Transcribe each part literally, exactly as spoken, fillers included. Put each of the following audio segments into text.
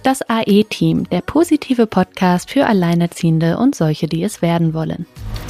Das A E-Team, der positive Podcast für Alleinerziehende und solche, die es werden wollen.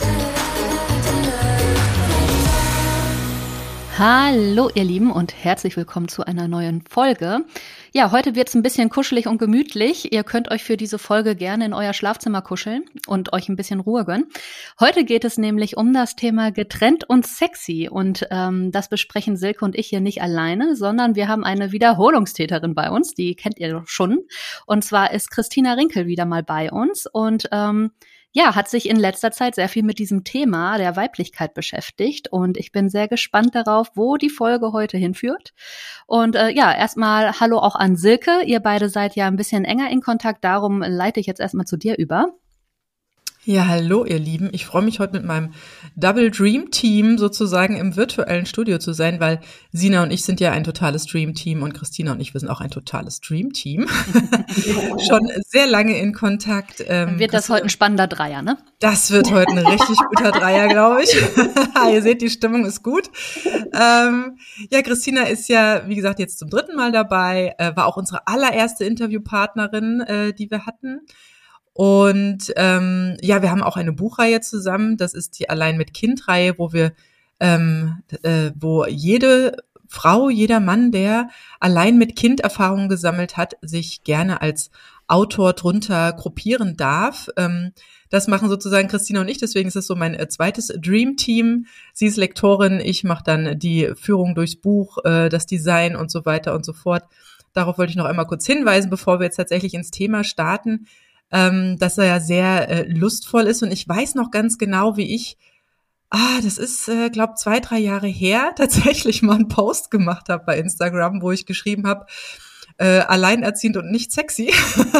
Hallo ihr Lieben und herzlich willkommen zu einer neuen Folge. Ja, heute wird's ein bisschen kuschelig und gemütlich. Ihr könnt euch für diese Folge gerne in euer Schlafzimmer kuscheln und euch ein bisschen Ruhe gönnen. Heute geht es nämlich um das Thema getrennt und sexy und ähm, das besprechen Silke und ich hier nicht alleine, sondern wir haben eine Wiederholungstäterin bei uns, die kennt ihr doch schon. Und zwar ist Christina Rinkel wieder mal bei uns und ähm, ja, hat sich in letzter Zeit sehr viel mit diesem Thema der Weiblichkeit beschäftigt und ich bin sehr gespannt darauf, wo die Folge heute hinführt. Und äh, ja, erstmal Hallo auch an Silke. Ihr beide seid ja ein bisschen enger in Kontakt, darum leite ich jetzt erstmal zu dir über. Ja, hallo ihr Lieben. Ich freue mich heute mit meinem Double Dream Team sozusagen im virtuellen Studio zu sein, weil Sina und ich sind ja ein totales Dream Team und Christina und ich, wir sind auch ein totales Dream Team. Schon sehr lange in Kontakt. Ähm, wird das heute ein spannender Dreier, ne? Das wird heute ein richtig guter Dreier, glaube ich. Ihr seht, die Stimmung ist gut. Ähm, ja, Christina ist ja, wie gesagt, jetzt zum dritten Mal dabei, äh, war auch unsere allererste Interviewpartnerin, äh, die wir hatten. Und ähm, ja, wir haben auch eine Buchreihe zusammen, das ist die Allein mit Kind-Reihe, wo wir, ähm, äh, wo jede Frau, jeder Mann, der allein mit Kind Erfahrungen gesammelt hat, sich gerne als Autor drunter gruppieren darf. Ähm, das machen sozusagen Christina und ich, deswegen ist es so mein äh, zweites Dream-Team. Sie ist Lektorin, ich mache dann die Führung durchs Buch, äh, das Design und so weiter und so fort. Darauf wollte ich noch einmal kurz hinweisen, bevor wir jetzt tatsächlich ins Thema starten. Ähm, dass er ja sehr äh, lustvoll ist und ich weiß noch ganz genau, wie ich, ah, das ist, äh, glaube zwei, drei Jahre her, tatsächlich mal einen Post gemacht habe bei Instagram, wo ich geschrieben habe, äh, alleinerziehend und nicht sexy,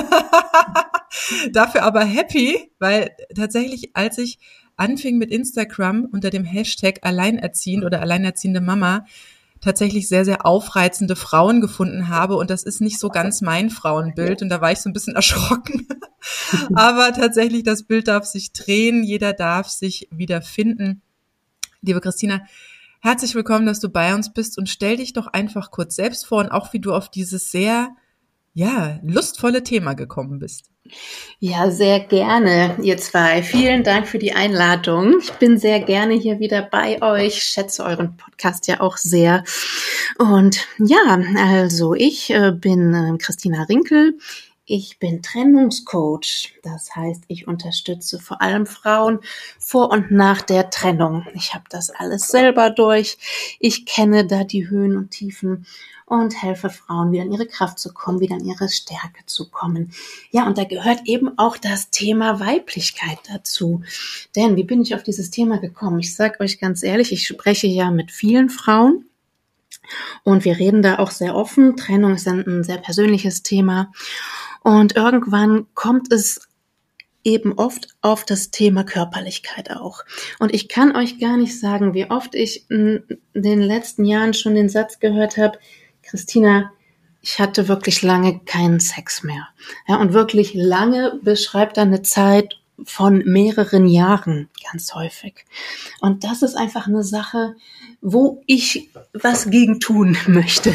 dafür aber happy, weil tatsächlich, als ich anfing mit Instagram unter dem Hashtag alleinerziehend oder alleinerziehende Mama, tatsächlich sehr, sehr aufreizende Frauen gefunden habe und das ist nicht so ganz mein Frauenbild und da war ich so ein bisschen erschrocken. Aber tatsächlich, das Bild darf sich drehen, jeder darf sich wiederfinden. Liebe Christina, herzlich willkommen, dass du bei uns bist und stell dich doch einfach kurz selbst vor und auch wie du auf dieses sehr, ja, lustvolle Thema gekommen bist. Ja, sehr gerne, ihr zwei. Vielen Dank für die Einladung. Ich bin sehr gerne hier wieder bei euch, schätze euren Podcast ja auch sehr. Und ja, also ich äh, bin äh, Christina Rinkel. Ich bin Trennungscoach. Das heißt, ich unterstütze vor allem Frauen vor und nach der Trennung. Ich habe das alles selber durch. Ich kenne da die Höhen und Tiefen und helfe Frauen, wieder in ihre Kraft zu kommen, wieder in ihre Stärke zu kommen. Ja, und da gehört eben auch das Thema Weiblichkeit dazu. Denn wie bin ich auf dieses Thema gekommen? Ich sage euch ganz ehrlich, ich spreche ja mit vielen Frauen und wir reden da auch sehr offen. Trennung ist ein sehr persönliches Thema. Und irgendwann kommt es eben oft auf das Thema Körperlichkeit auch. Und ich kann euch gar nicht sagen, wie oft ich in den letzten Jahren schon den Satz gehört habe, Christina, ich hatte wirklich lange keinen Sex mehr. Ja, und wirklich lange beschreibt dann eine Zeit von mehreren Jahren ganz häufig. Und das ist einfach eine Sache, wo ich was gegen tun möchte.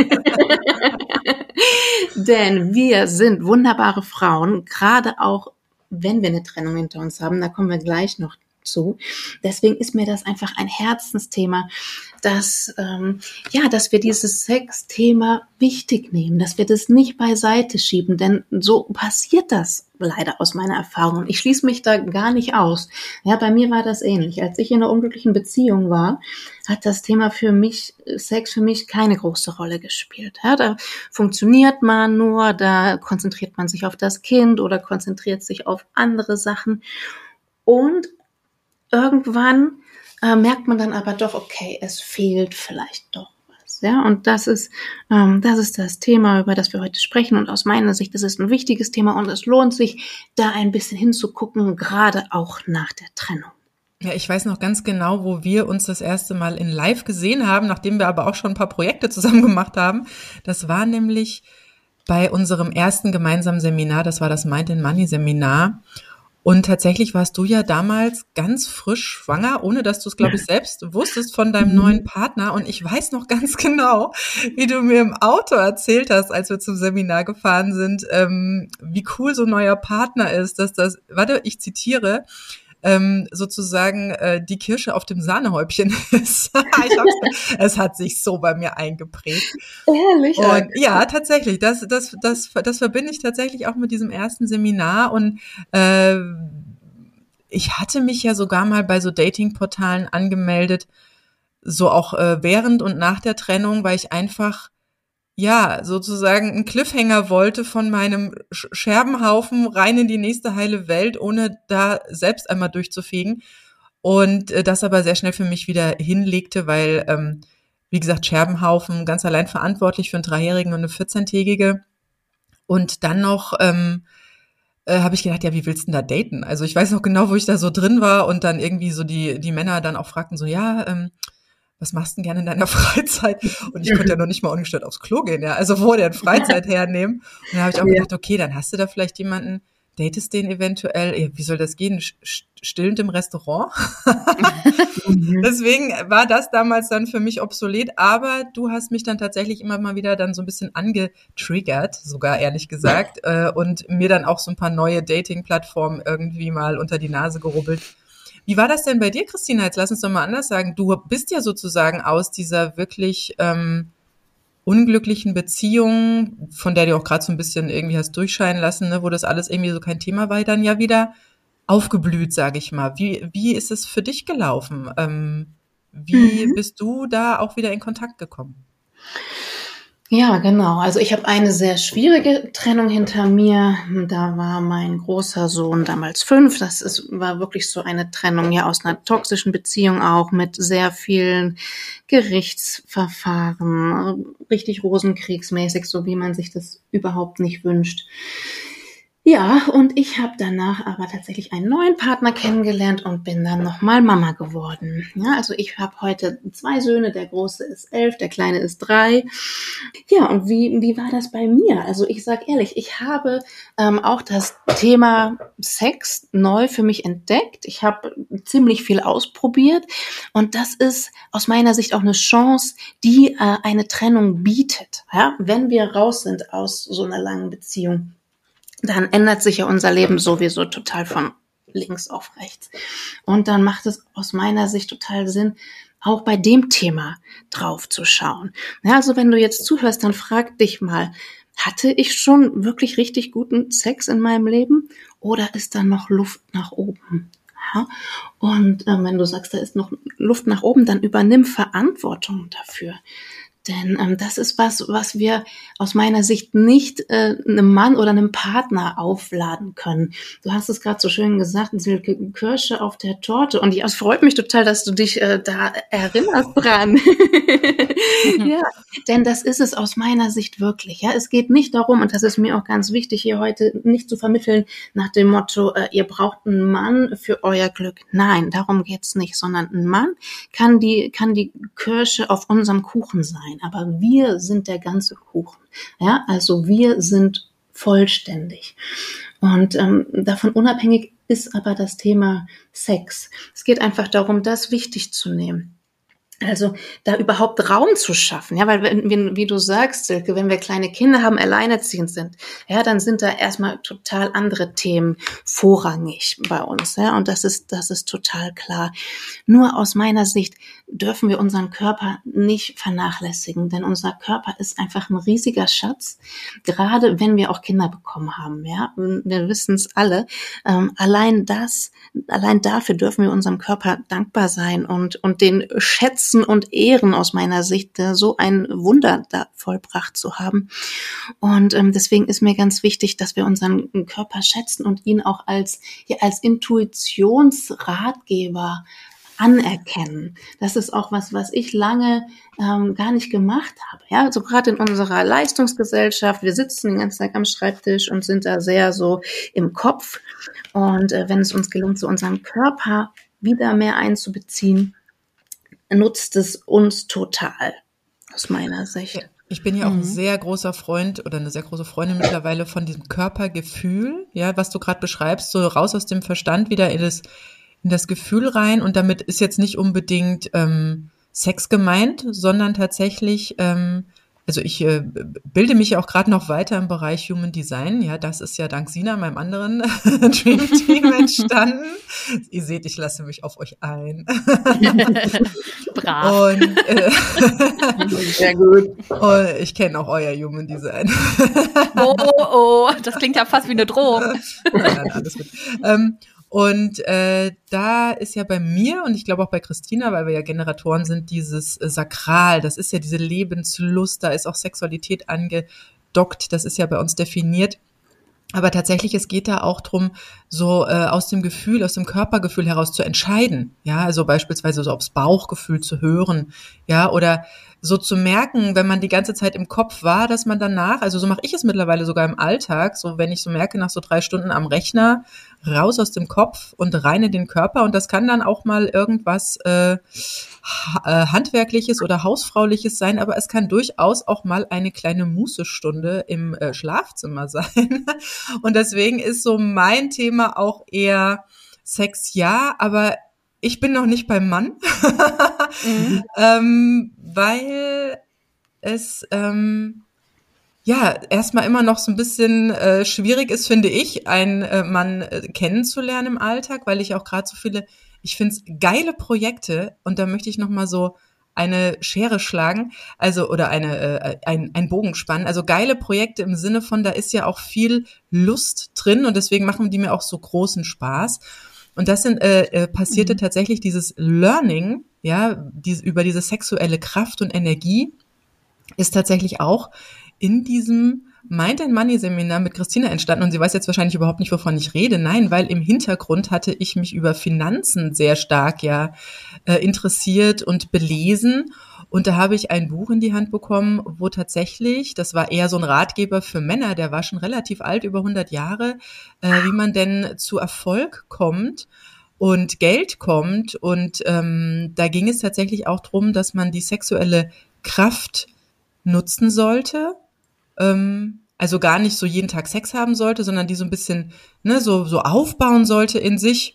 Denn wir sind wunderbare Frauen, gerade auch, wenn wir eine Trennung hinter uns haben, da kommen wir gleich noch zu. Deswegen ist mir das einfach ein Herzensthema, dass, ähm, ja, dass wir dieses Sexthema wichtig nehmen, dass wir das nicht beiseite schieben, denn so passiert das leider aus meiner Erfahrung. Und ich schließe mich da gar nicht aus. Ja, bei mir war das ähnlich. Als ich in einer unglücklichen Beziehung war, hat das Thema für mich, Sex für mich keine große Rolle gespielt. Ja, da funktioniert man nur, da konzentriert man sich auf das Kind oder konzentriert sich auf andere Sachen. Und irgendwann äh, merkt man dann aber doch, okay, es fehlt vielleicht doch was. Ja, und das ist, ähm, das ist das Thema, über das wir heute sprechen. Und aus meiner Sicht ist es ein wichtiges Thema und es lohnt sich, da ein bisschen hinzugucken, gerade auch nach der Trennung. Ja, ich weiß noch ganz genau, wo wir uns das erste Mal in Live gesehen haben, nachdem wir aber auch schon ein paar Projekte zusammen gemacht haben. Das war nämlich bei unserem ersten gemeinsamen Seminar, das war das Mind and Money Seminar. Und tatsächlich warst du ja damals ganz frisch schwanger, ohne dass du es, glaube ich, selbst wusstest von deinem neuen Partner. Und ich weiß noch ganz genau, wie du mir im Auto erzählt hast, als wir zum Seminar gefahren sind, ähm, wie cool so ein neuer Partner ist, dass das, warte, ich zitiere, ähm, sozusagen äh, die Kirsche auf dem Sahnehäubchen ist. ich hab's, es hat sich so bei mir eingeprägt. Ehrlich? Und ja, tatsächlich, das, das, das, das verbinde ich tatsächlich auch mit diesem ersten Seminar. Und äh, ich hatte mich ja sogar mal bei so Datingportalen angemeldet, so auch äh, während und nach der Trennung, weil ich einfach ja, sozusagen einen Cliffhanger wollte von meinem Scherbenhaufen rein in die nächste heile Welt, ohne da selbst einmal durchzufegen. Und äh, das aber sehr schnell für mich wieder hinlegte, weil, ähm, wie gesagt, Scherbenhaufen, ganz allein verantwortlich für einen Dreijährigen und eine vierzehntägige. Und dann noch ähm, äh, habe ich gedacht, ja, wie willst du denn da daten? Also ich weiß noch genau, wo ich da so drin war und dann irgendwie so die die Männer dann auch fragten so, ja, ähm, was machst du denn gerne in deiner Freizeit? Und ich konnte ja noch nicht mal ungestört aufs Klo gehen, ja. Also wo denn Freizeit hernehmen? Und da habe ich auch ja. gedacht, okay, dann hast du da vielleicht jemanden, datest den eventuell, ja, wie soll das gehen? Stillend im Restaurant? mhm. Deswegen war das damals dann für mich obsolet, aber du hast mich dann tatsächlich immer mal wieder dann so ein bisschen angetriggert, sogar ehrlich gesagt, äh, und mir dann auch so ein paar neue Dating-Plattformen irgendwie mal unter die Nase gerubbelt. Wie war das denn bei dir, Christina? Jetzt lass uns doch mal anders sagen. Du bist ja sozusagen aus dieser wirklich ähm, unglücklichen Beziehung, von der du auch gerade so ein bisschen irgendwie hast durchscheinen lassen, ne, wo das alles irgendwie so kein Thema war, dann ja wieder aufgeblüht, sage ich mal. Wie wie ist es für dich gelaufen? Ähm, wie mhm. bist du da auch wieder in Kontakt gekommen? Ja, genau. Also ich habe eine sehr schwierige Trennung hinter mir. Da war mein großer Sohn damals fünf. Das ist, war wirklich so eine Trennung ja aus einer toxischen Beziehung auch mit sehr vielen Gerichtsverfahren, richtig rosenkriegsmäßig, so wie man sich das überhaupt nicht wünscht. Ja, und ich habe danach aber tatsächlich einen neuen Partner kennengelernt und bin dann nochmal Mama geworden. Ja, also ich habe heute zwei Söhne, der Große ist elf, der Kleine ist drei. Ja, und wie wie war das bei mir? Also ich sag ehrlich, ich habe ähm, auch das Thema Sex neu für mich entdeckt. Ich habe ziemlich viel ausprobiert und das ist aus meiner Sicht auch eine Chance, die äh, eine Trennung bietet. Ja, wenn wir raus sind aus so einer langen Beziehung, dann ändert sich ja unser Leben sowieso total von links auf rechts. Und dann macht es aus meiner Sicht total Sinn, auch bei dem Thema drauf zu schauen. Ja, also wenn du jetzt zuhörst, dann frag dich mal, hatte ich schon wirklich richtig guten Sex in meinem Leben oder ist da noch Luft nach oben? Ja, und äh, wenn du sagst, da ist noch Luft nach oben, dann übernimm Verantwortung dafür. Denn ähm, das ist was, was wir aus meiner Sicht nicht äh, einem Mann oder einem Partner aufladen können. Du hast es gerade so schön gesagt, Silke, Kirsche auf der Torte. Und ja, es freut mich total, dass du dich äh, da erinnerst dran. Ja, denn das ist es aus meiner Sicht wirklich. Ja, es geht nicht darum, und das ist mir auch ganz wichtig hier heute, nicht zu vermitteln nach dem Motto, äh, ihr braucht einen Mann für euer Glück. Nein, darum geht's nicht, sondern ein Mann kann die kann die Kirsche auf unserem Kuchen sein. Aber wir sind der ganze Kuchen. Ja, also wir sind vollständig. Und ähm, davon unabhängig ist aber das Thema Sex. Es geht einfach darum, das wichtig zu nehmen. Also da überhaupt Raum zu schaffen, ja, weil wenn, wie du sagst, Silke, wenn wir kleine Kinder haben, alleinerziehend sind, ja, dann sind da erstmal total andere Themen vorrangig bei uns, ja, und das ist das ist total klar. Nur aus meiner Sicht dürfen wir unseren Körper nicht vernachlässigen, denn unser Körper ist einfach ein riesiger Schatz, gerade wenn wir auch Kinder bekommen haben, ja, wir wissen es alle. Ähm, allein das, allein dafür dürfen wir unserem Körper dankbar sein und und den schätzen und ehren aus meiner Sicht, so ein Wunder da vollbracht zu haben. Und ähm, deswegen ist mir ganz wichtig, dass wir unseren Körper schätzen und ihn auch als, ja, als Intuitionsratgeber anerkennen. Das ist auch was, was ich lange ähm, gar nicht gemacht habe. Ja, also gerade in unserer Leistungsgesellschaft, wir sitzen den ganzen Tag am Schreibtisch und sind da sehr so im Kopf. Und äh, wenn es uns gelingt, so unseren Körper wieder mehr einzubeziehen, nutzt es uns total. aus meiner Sicht. Ich bin ja auch mhm. ein sehr großer Freund oder eine sehr große Freundin mittlerweile von diesem Körpergefühl, ja, was du gerade beschreibst, so raus aus dem Verstand wieder in das, in das Gefühl rein. Und damit ist jetzt nicht unbedingt ähm, Sex gemeint, sondern tatsächlich, ähm, also ich äh, bilde mich ja auch gerade noch weiter im Bereich Human Design. Ja, das ist ja dank Sina, meinem anderen Dream Team, entstanden. Ihr seht, ich lasse mich auf euch ein. Brav. Und, äh, sehr gut. Und ich kenne auch euer Human Design. Oh, oh, oh, das klingt ja fast wie eine Drohung. Nein, nein, alles gut. Ähm, Und äh, da ist ja bei mir und ich glaube auch bei Christina, weil wir ja Generatoren sind, dieses äh, Sakral, das ist ja diese Lebenslust, da ist auch Sexualität angedockt, das ist ja bei uns definiert. Aber tatsächlich, es geht da auch drum, so äh, aus dem Gefühl, aus dem Körpergefühl heraus zu entscheiden. Ja, also beispielsweise so aufs Bauchgefühl zu hören, ja, oder so zu merken, wenn man die ganze Zeit im Kopf war, dass man danach, also so mache ich es mittlerweile sogar im Alltag, so wenn ich so merke, nach so drei Stunden am Rechner, raus aus dem Kopf und rein in den Körper. Und das kann dann auch mal irgendwas äh, Handwerkliches oder Hausfrauliches sein, aber es kann durchaus auch mal eine kleine Mußestunde im äh, Schlafzimmer sein. Und deswegen ist so mein Thema auch eher Sex, ja, aber ich bin noch nicht beim Mann, mhm. ähm, weil es ähm, ja erstmal immer noch so ein bisschen äh, schwierig ist, finde ich, einen äh, Mann äh, kennenzulernen im Alltag, weil ich auch gerade so viele, ich finde es geile Projekte und da möchte ich noch mal so eine Schere schlagen, also oder eine äh, ein, ein Bogen spannen, also geile Projekte im Sinne von, da ist ja auch viel Lust drin und deswegen machen die mir auch so großen Spaß. Und das sind, äh, äh, passierte mhm. tatsächlich dieses Learning, ja, die, über diese sexuelle Kraft und Energie ist tatsächlich auch in diesem Mind and Money Seminar mit Christina entstanden. Und sie weiß jetzt wahrscheinlich überhaupt nicht, wovon ich rede. Nein, weil im Hintergrund hatte ich mich über Finanzen sehr stark ja äh, interessiert und belesen. Und da habe ich ein Buch in die Hand bekommen, wo tatsächlich, das war eher so ein Ratgeber für Männer, der war schon relativ alt, über hundert Jahre, äh, wie man denn zu Erfolg kommt und Geld kommt. Und ähm, da ging es tatsächlich auch drum, dass man die sexuelle Kraft nutzen sollte, ähm, also gar nicht so jeden Tag Sex haben sollte, sondern die so ein bisschen ne, so, so aufbauen sollte in sich.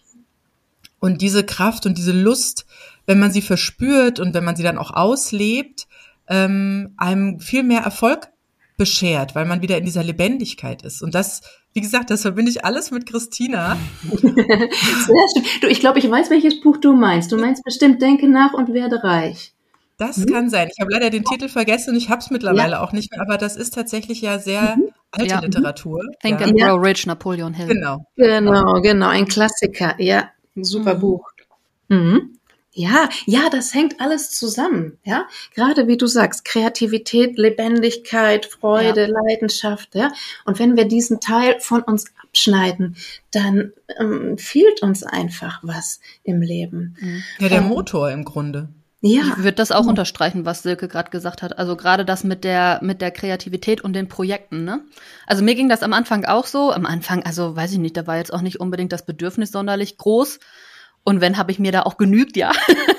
Und diese Kraft und diese Lust, wenn man sie verspürt und wenn man sie dann auch auslebt, ähm, einem viel mehr Erfolg beschert, weil man wieder in dieser Lebendigkeit ist. Und das, wie gesagt, das verbinde ich alles mit Christina. Sehr schön. Du, ich glaube, ich weiß, welches Buch du meinst. Du meinst bestimmt Denke nach und werde reich. Das mhm. kann sein. Ich habe leider den Titel vergessen und ich habe es mittlerweile ja. auch nicht mehr, aber das ist tatsächlich ja sehr mhm. alte ja. Literatur. Think ja. and Grow Rich, Napoleon Hill. Genau. Genau, genau, ein Klassiker. Ja, ein super mhm. Buch. Mhm. Ja, ja, das hängt alles zusammen, ja. Gerade wie du sagst, Kreativität, Lebendigkeit, Freude, ja. Leidenschaft, ja. Und wenn wir diesen Teil von uns abschneiden, dann ähm, fehlt uns einfach was im Leben. Ja, der ähm, Motor im Grunde. Ja. Ich würde das auch ja. unterstreichen, was Silke gerade gesagt hat. Also gerade das mit der mit der Kreativität und den Projekten, ne? Also mir ging das am Anfang auch so. Am Anfang, also weiß ich nicht, da war jetzt auch nicht unbedingt das Bedürfnis sonderlich groß. Und wenn, habe ich mir da auch genügt, ja.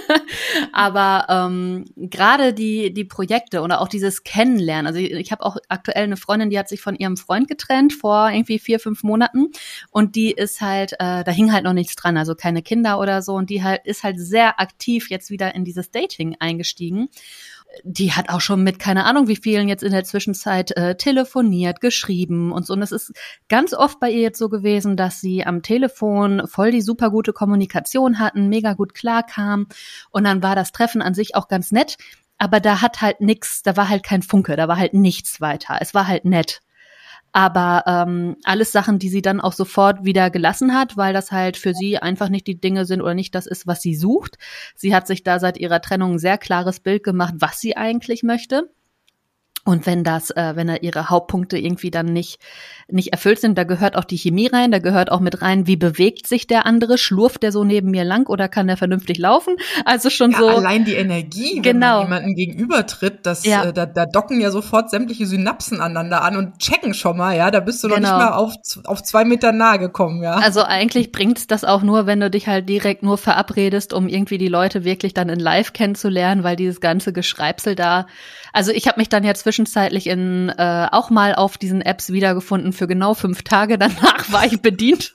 Aber ähm, gerade die die Projekte oder auch dieses Kennenlernen. Also ich, ich habe auch aktuell eine Freundin, die hat sich von ihrem Freund getrennt vor irgendwie vier, fünf Monaten. Und die ist halt, äh, da hing halt noch nichts dran, also keine Kinder oder so. Und die halt ist halt sehr aktiv jetzt wieder in dieses Dating eingestiegen. Die hat auch schon mit keine Ahnung wie vielen jetzt in der Zwischenzeit äh, telefoniert, geschrieben und so. Und es ist ganz oft bei ihr jetzt so gewesen, dass sie am Telefon voll die super gute Kommunikation hatten, mega gut klarkam. Und dann war das Treffen an sich auch ganz nett. Aber da hat halt nix, da war halt kein Funke, da war halt nichts weiter. Es war halt nett. Aber ähm, alles Sachen, die sie dann auch sofort wieder gelassen hat, weil das halt für sie einfach nicht die Dinge sind oder nicht das ist, was sie sucht. Sie hat sich da seit ihrer Trennung ein sehr klares Bild gemacht, was sie eigentlich möchte. Und wenn das, äh, wenn da ihre Hauptpunkte irgendwie dann nicht nicht erfüllt sind, da gehört auch die Chemie rein, da gehört auch mit rein, wie bewegt sich der andere, schlurft der so neben mir lang oder kann der vernünftig laufen? Also schon ja, so. Allein die Energie, wenn genau. man jemanden gegenübertritt, das, ja. äh, da, da docken ja sofort sämtliche Synapsen aneinander an und checken schon mal, ja, da bist du noch genau. nicht mal auf, auf zwei Meter nahe gekommen, ja. Also eigentlich bringt's das auch nur, wenn du dich halt direkt nur verabredest, um irgendwie die Leute wirklich dann in live kennenzulernen, weil dieses ganze Geschreibsel da, also ich habe mich dann ja zwischenzeitlich in äh, auch mal auf diesen Apps wiedergefunden für genau fünf Tage. Danach war ich bedient.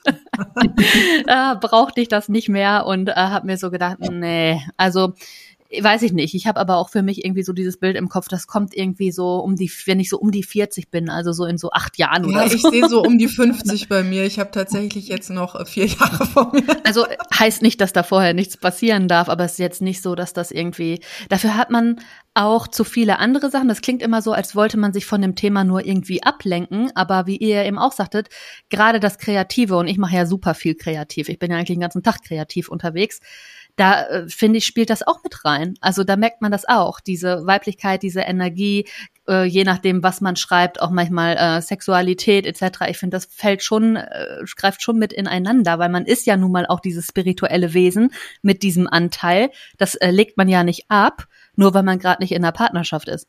äh, brauchte ich das nicht mehr und äh, habe mir so gedacht, nee, also weiß ich nicht. Ich habe aber auch für mich irgendwie so dieses Bild im Kopf, das kommt irgendwie so um die, wenn ich so um die vierzig bin, also so in so acht Jahren oder ja, so. Ich sehe so um die fünfzig bei mir. Ich habe tatsächlich jetzt noch vier Jahre vor mir. Also heißt nicht, dass da vorher nichts passieren darf, aber es ist jetzt nicht so, dass das irgendwie, dafür hat man auch zu viele andere Sachen. Das klingt immer so, als wollte man sich von dem Thema nur irgendwie ablenken, aber wie ihr eben auch sagtet, gerade das Kreative, und ich mache ja super viel kreativ, ich bin ja eigentlich den ganzen Tag kreativ unterwegs, da äh, finde ich, spielt das auch mit rein. Also da merkt man das auch, diese Weiblichkeit, diese Energie, äh, je nachdem, was man schreibt, auch manchmal äh, Sexualität et cetera. Ich finde, das fällt schon, äh, greift schon mit ineinander, weil man ist ja nun mal auch dieses spirituelle Wesen mit diesem Anteil. Das äh, legt man ja nicht ab, nur weil man gerade nicht in einer Partnerschaft ist.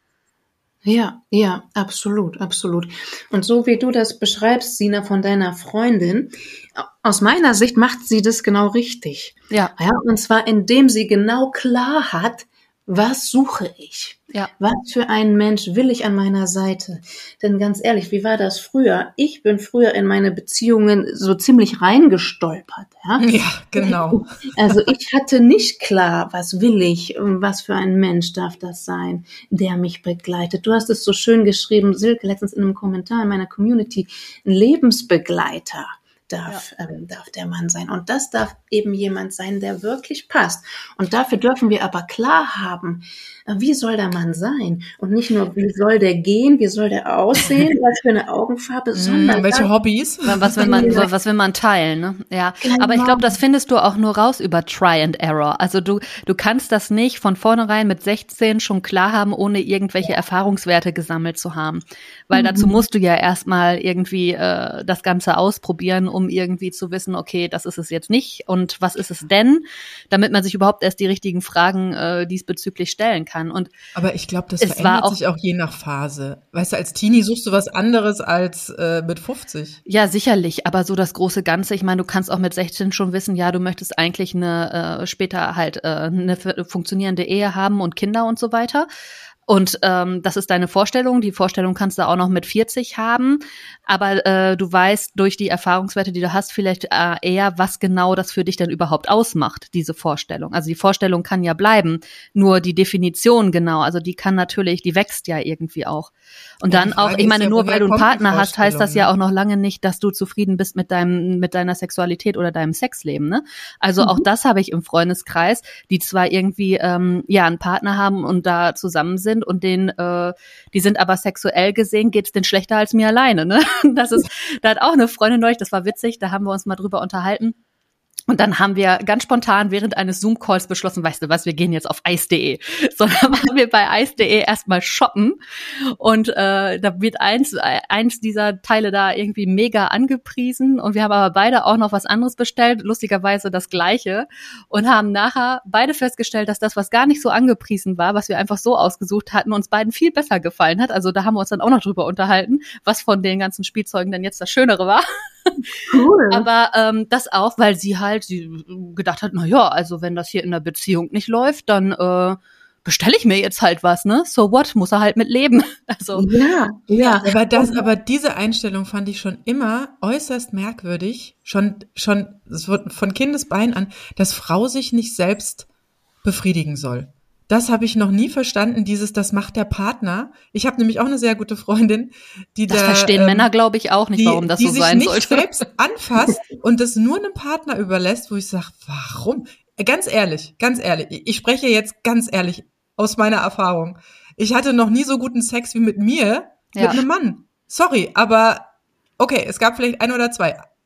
Ja, ja, absolut, absolut. Und so wie du das beschreibst, Sina, von deiner Freundin, aus meiner Sicht macht sie das genau richtig. Ja. Ja, und zwar indem sie genau klar hat, was suche ich? Ja. Was für einen Mensch will ich an meiner Seite? Denn ganz ehrlich, wie war das früher? Ich bin früher in meine Beziehungen so ziemlich reingestolpert. Ja, ja genau. Also ich hatte nicht klar, was will ich, was für ein Mensch darf das sein, der mich begleitet. Du hast es so schön geschrieben, Silke, letztens in einem Kommentar in meiner Community, ein Lebensbegleiter. Darf, ja. ähm, darf der Mann sein. Und das darf eben jemand sein, der wirklich passt. Und dafür dürfen wir aber klar haben, wie soll der Mann sein? Und nicht nur, wie soll der gehen, wie soll der aussehen, was für eine Augenfarbe, sondern welche das, Hobbys? Was will man, was will man teilen, ne? Ja. Genau. Aber ich glaube, das findest du auch nur raus über Try and Error. Also du, du kannst das nicht von vornherein mit sechzehn schon klar haben, ohne irgendwelche Erfahrungswerte gesammelt zu haben. Weil mhm. dazu musst du ja erstmal irgendwie äh, das Ganze ausprobieren, um irgendwie zu wissen, okay, das ist es jetzt nicht und was ist es denn, damit man sich überhaupt erst die richtigen Fragen äh, diesbezüglich stellen kann. Und aber ich glaube, das es verändert auch, sich auch je nach Phase. Weißt du, als Teenie suchst du was anderes als äh, mit fünfzig. Ja, sicherlich, aber so das große Ganze, ich meine, du kannst auch mit sechzehn schon wissen, ja, du möchtest eigentlich eine äh, später halt äh, eine funktionierende Ehe haben und Kinder und so weiter. Und ähm, das ist deine Vorstellung. Die Vorstellung kannst du auch noch mit vierzig haben. Aber äh, du weißt durch die Erfahrungswerte, die du hast, vielleicht äh, eher, was genau das für dich denn überhaupt ausmacht, diese Vorstellung. Also die Vorstellung kann ja bleiben, nur die Definition genau, also die kann natürlich, die wächst ja irgendwie auch. Und ja, dann auch, ich meine, ja, nur weil du einen Partner hast, heißt das ja auch noch lange nicht, dass du zufrieden bist mit deinem, mit deiner Sexualität oder deinem Sexleben, ne? Also mhm. auch das habe ich im Freundeskreis, die zwar irgendwie ähm, ja einen Partner haben und da zusammen sind, und den, äh, die sind aber sexuell gesehen, geht's denen schlechter als mir alleine, ne? Das ist, da hat auch eine Freundin neulich, das war witzig, da haben wir uns mal drüber unterhalten. Und dann haben wir ganz spontan während eines Zoom-Calls beschlossen, weißt du was, wir gehen jetzt auf eis punkt de. Sondern waren wir bei eis punkt de erstmal shoppen. Und äh, da wird eins, eins dieser Teile da irgendwie mega angepriesen. Und wir haben aber beide auch noch was anderes bestellt, lustigerweise das Gleiche. Und haben nachher beide festgestellt, dass das, was gar nicht so angepriesen war, was wir einfach so ausgesucht hatten, uns beiden viel besser gefallen hat. Also da haben wir uns dann auch noch drüber unterhalten, was von den ganzen Spielzeugen denn jetzt das Schönere war. Cool. Aber ähm, das auch, weil sie halt sie gedacht hat, na ja, also wenn das hier in der Beziehung nicht läuft, dann äh, bestelle ich mir jetzt halt was, ne? So what? Muss er halt mit leben. Also ja, ja. Aber das, aber diese Einstellung fand ich schon immer äußerst merkwürdig, schon schon von Kindesbein an, dass Frau sich nicht selbst befriedigen soll. Das habe ich noch nie verstanden, dieses, das macht der Partner. Ich habe nämlich auch eine sehr gute Freundin, die das da... Das verstehen ähm, Männer, glaube ich, auch nicht, die, warum das so sein sollte. Die sich nicht selbst anfasst und das nur einem Partner überlässt, wo ich sage, warum? Ganz ehrlich, ganz ehrlich, ich spreche jetzt ganz ehrlich aus meiner Erfahrung. Ich hatte noch nie so guten Sex wie mit mir, ja. mit einem Mann. Sorry, aber okay, es gab vielleicht ein oder zwei.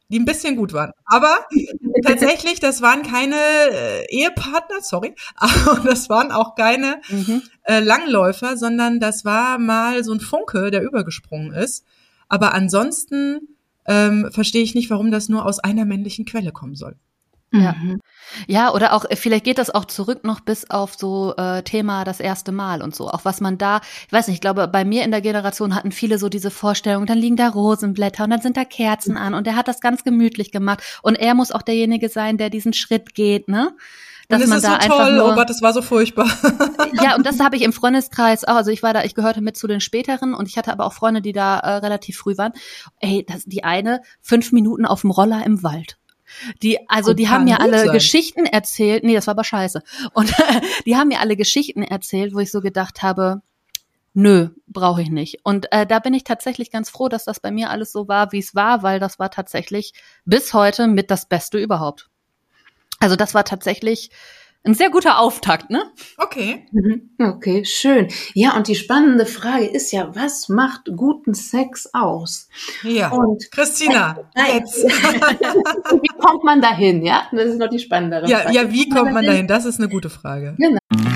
die ein bisschen gut waren. Aber tatsächlich, das waren keine äh, Ehepartner, sorry, aber das waren auch keine mhm. äh, Langläufer, sondern das war mal so ein Funke, der übergesprungen ist. Aber ansonsten ähm, verstehe ich nicht, warum das nur aus einer männlichen Quelle kommen soll. Ja. Mhm. Ja, oder auch, vielleicht geht das auch zurück noch bis auf so äh, Thema das erste Mal und so. Auch was man da, ich weiß nicht, ich glaube, bei mir in der Generation hatten viele so diese Vorstellung, dann liegen da Rosenblätter und dann sind da Kerzen an und er hat das ganz gemütlich gemacht. Und er muss auch derjenige sein, der diesen Schritt geht, ne? Dass und es man ist da so einfach toll, nur, oh Gott, das war so furchtbar. Ja, und das habe ich im Freundeskreis auch, also ich war da, ich gehörte mit zu den Späteren und ich hatte aber auch Freunde, die da äh, relativ früh waren. Ey, das, die eine, fünf Minuten auf dem Roller im Wald. Die, also, die haben mir alle sein. Geschichten erzählt. Nee, das war aber scheiße. Und die haben mir alle Geschichten erzählt, wo ich so gedacht habe, nö, brauche ich nicht. Und äh, da bin ich tatsächlich ganz froh, dass das bei mir alles so war, wie es war, weil das war tatsächlich bis heute mit das Beste überhaupt. Also das war tatsächlich ein sehr guter Auftakt, ne? Okay. Okay, schön. Ja, und die spannende Frage ist ja, was macht guten Sex aus? Ja, und Christina, äh, jetzt. Wie kommt man dahin, ja? Das ist noch die spannendere ja, Frage. Ja, wie kommt man dahin? Das ist eine gute Frage. Genau.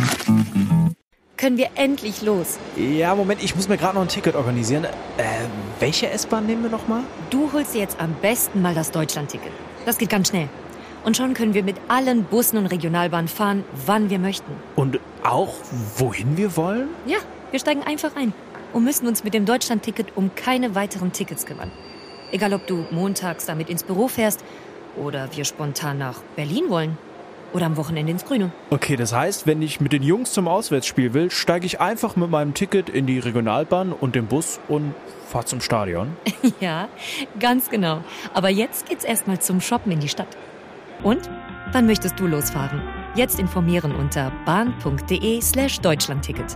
Können wir endlich los? Ja, Moment, ich muss mir gerade noch ein Ticket organisieren. Äh, welche S-Bahn nehmen wir nochmal? Du holst dir jetzt am besten mal das Deutschland-Ticket. Das geht ganz schnell. Und schon können wir mit allen Bussen und Regionalbahnen fahren, wann wir möchten. Und auch, wohin wir wollen? Ja, wir steigen einfach ein und müssen uns mit dem Deutschland-Ticket um keine weiteren Tickets kümmern. Egal, ob du montags damit ins Büro fährst oder wir spontan nach Berlin wollen oder am Wochenende ins Grüne. Okay, das heißt, wenn ich mit den Jungs zum Auswärtsspiel will, steige ich einfach mit meinem Ticket in die Regionalbahn und den Bus und fahre zum Stadion? Ja, ganz genau. Aber jetzt geht's erstmal zum Shoppen in die Stadt. Und? Wann möchtest du losfahren? Jetzt informieren unter bahn.de slash Deutschlandticket.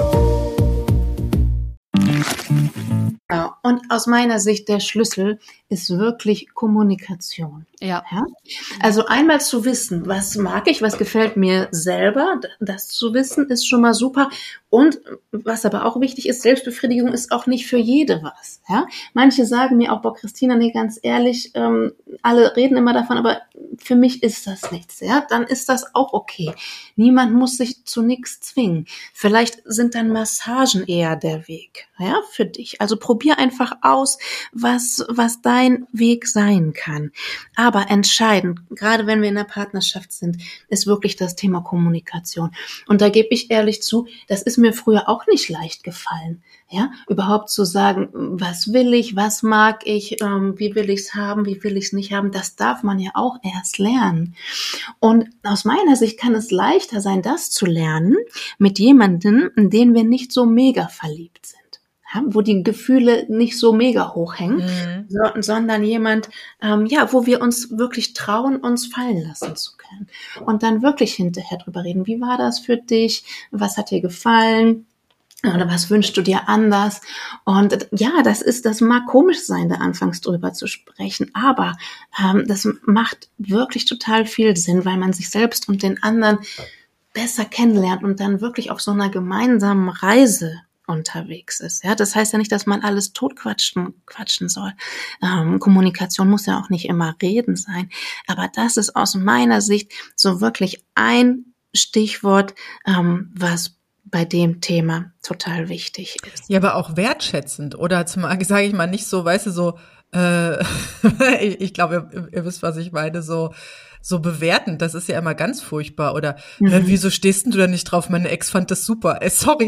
Ja, und aus meiner Sicht der Schlüssel ist wirklich Kommunikation. Ja. ja. Also einmal zu wissen, was mag ich, was gefällt mir selber, das zu wissen ist schon mal super. Und was aber auch wichtig ist, Selbstbefriedigung ist auch nicht für jede was. Ja. Manche sagen mir auch, boah, Christina, nee, ganz ehrlich, ähm, alle reden immer davon, aber für mich ist das nichts. Ja, dann ist das auch okay. Niemand muss sich zu nichts zwingen. Vielleicht sind dann Massagen eher der Weg, ja, für dich. Also probier einfach aus, was was dein Weg sein kann. Aber entscheidend, gerade wenn wir in einer Partnerschaft sind, ist wirklich das Thema Kommunikation. Und da gebe ich ehrlich zu, das ist mir früher auch nicht leicht gefallen. Ja, überhaupt zu sagen, was will ich, was mag ich, ähm, wie will ich es haben, wie will ich es nicht haben, das darf man ja auch erst lernen. Und aus meiner Sicht kann es leichter sein, das zu lernen mit jemandem, in den wir nicht so mega verliebt sind. Ja, wo die Gefühle nicht so mega hochhängen, mhm. so, sondern jemand, ähm, ja, wo wir uns wirklich trauen, uns fallen lassen zu können. Und dann wirklich hinterher drüber reden, wie war das für dich, was hat dir gefallen? Oder was wünschst du dir anders? Und ja, das ist, das mag komisch sein, da anfangs drüber zu sprechen, aber ähm, das macht wirklich total viel Sinn, weil man sich selbst und den anderen besser kennenlernt und dann wirklich auf so einer gemeinsamen Reise unterwegs ist. Ja, das heißt ja nicht, dass man alles totquatschen quatschen soll. Ähm, Kommunikation muss ja auch nicht immer Reden sein, aber das ist aus meiner Sicht so wirklich ein Stichwort, ähm, was bei dem Thema total wichtig ist. Ja, aber auch wertschätzend oder zum, sage ich mal, nicht so, weißt du, so, äh, ich, ich glaube, ihr, ihr wisst, was ich meine, so, so bewertend, das ist ja immer ganz furchtbar. Oder, mhm. ja, wieso stehst denn du da nicht drauf? Meine Ex fand das super. Äh, sorry.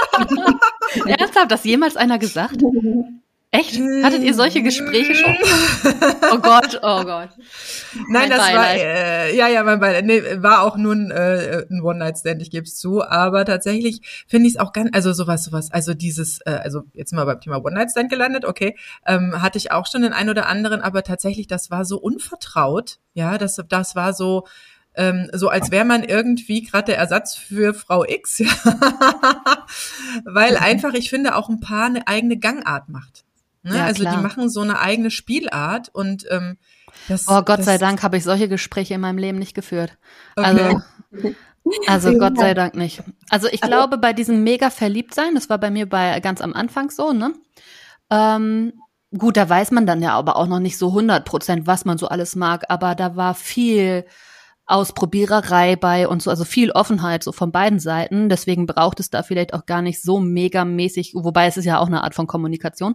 Ernsthaft, hat das jemals einer gesagt? Echt? Hattet ihr solche Gespräche schon? Oh Gott, oh Gott. Nein, mein das Beileid. war, äh, ja, ja, mein Beileid. Nee, war auch nur ein, äh, ein One-Night-Stand, ich gebe es zu. Aber tatsächlich finde ich es auch ganz, also sowas, sowas, also dieses, äh, also jetzt mal beim Thema One-Night-Stand gelandet, okay, ähm, hatte ich auch schon den einen oder anderen, aber tatsächlich, das war so unvertraut, ja, das, das war so, ähm, so als wäre man irgendwie gerade der Ersatz für Frau X, ja. Weil einfach, ich finde, auch ein Paar eine eigene Gangart macht. Ne? Ja, also klar. Die machen so eine eigene Spielart und ähm, das. Oh Gott das, sei Dank habe ich solche Gespräche in meinem Leben nicht geführt. Also, okay. also Gott sei Dank nicht. Also ich glaube, bei diesem mega Verliebtsein, das war bei mir bei ganz am Anfang so, ne? Ähm, gut, da weiß man dann ja aber auch noch nicht so hundert Prozent, was man so alles mag, aber da war viel Ausprobiererei bei und so, also viel Offenheit so von beiden Seiten. Deswegen braucht es da vielleicht auch gar nicht so megamäßig, wobei es ist ja auch eine Art von Kommunikation.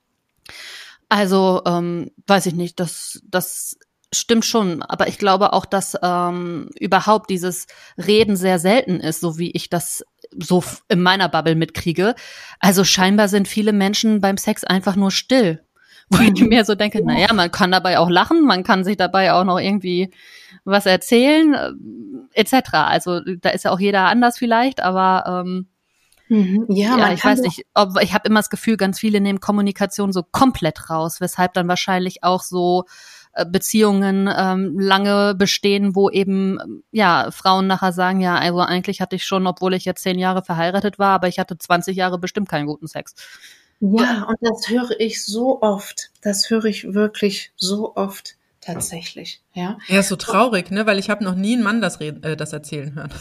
Also, ähm, weiß ich nicht, das, das stimmt schon. Aber ich glaube auch, dass ähm, überhaupt dieses Reden sehr selten ist, so wie ich das so in meiner Bubble mitkriege. Also scheinbar sind viele Menschen beim Sex einfach nur still. Wo ich mir so denke, naja, man kann dabei auch lachen, man kann sich dabei auch noch irgendwie was erzählen, äh, et cetera. Also da ist ja auch jeder anders vielleicht, aber ähm, Mhm. Ja, ja, man ich kann weiß doch- nicht, ob, ich habe immer das Gefühl, ganz viele nehmen Kommunikation so komplett raus, weshalb dann wahrscheinlich auch so äh, Beziehungen ähm, lange bestehen, wo eben ähm, ja Frauen nachher sagen, ja, also eigentlich hatte ich schon, obwohl ich jetzt zehn Jahre verheiratet war, aber ich hatte zwanzig Jahre bestimmt keinen guten Sex. Ja, und das höre ich so oft. Das höre ich wirklich so oft tatsächlich. Ja. Ja, ist so traurig, ne? Weil ich habe noch nie einen Mann das, reden, äh, das erzählen hören.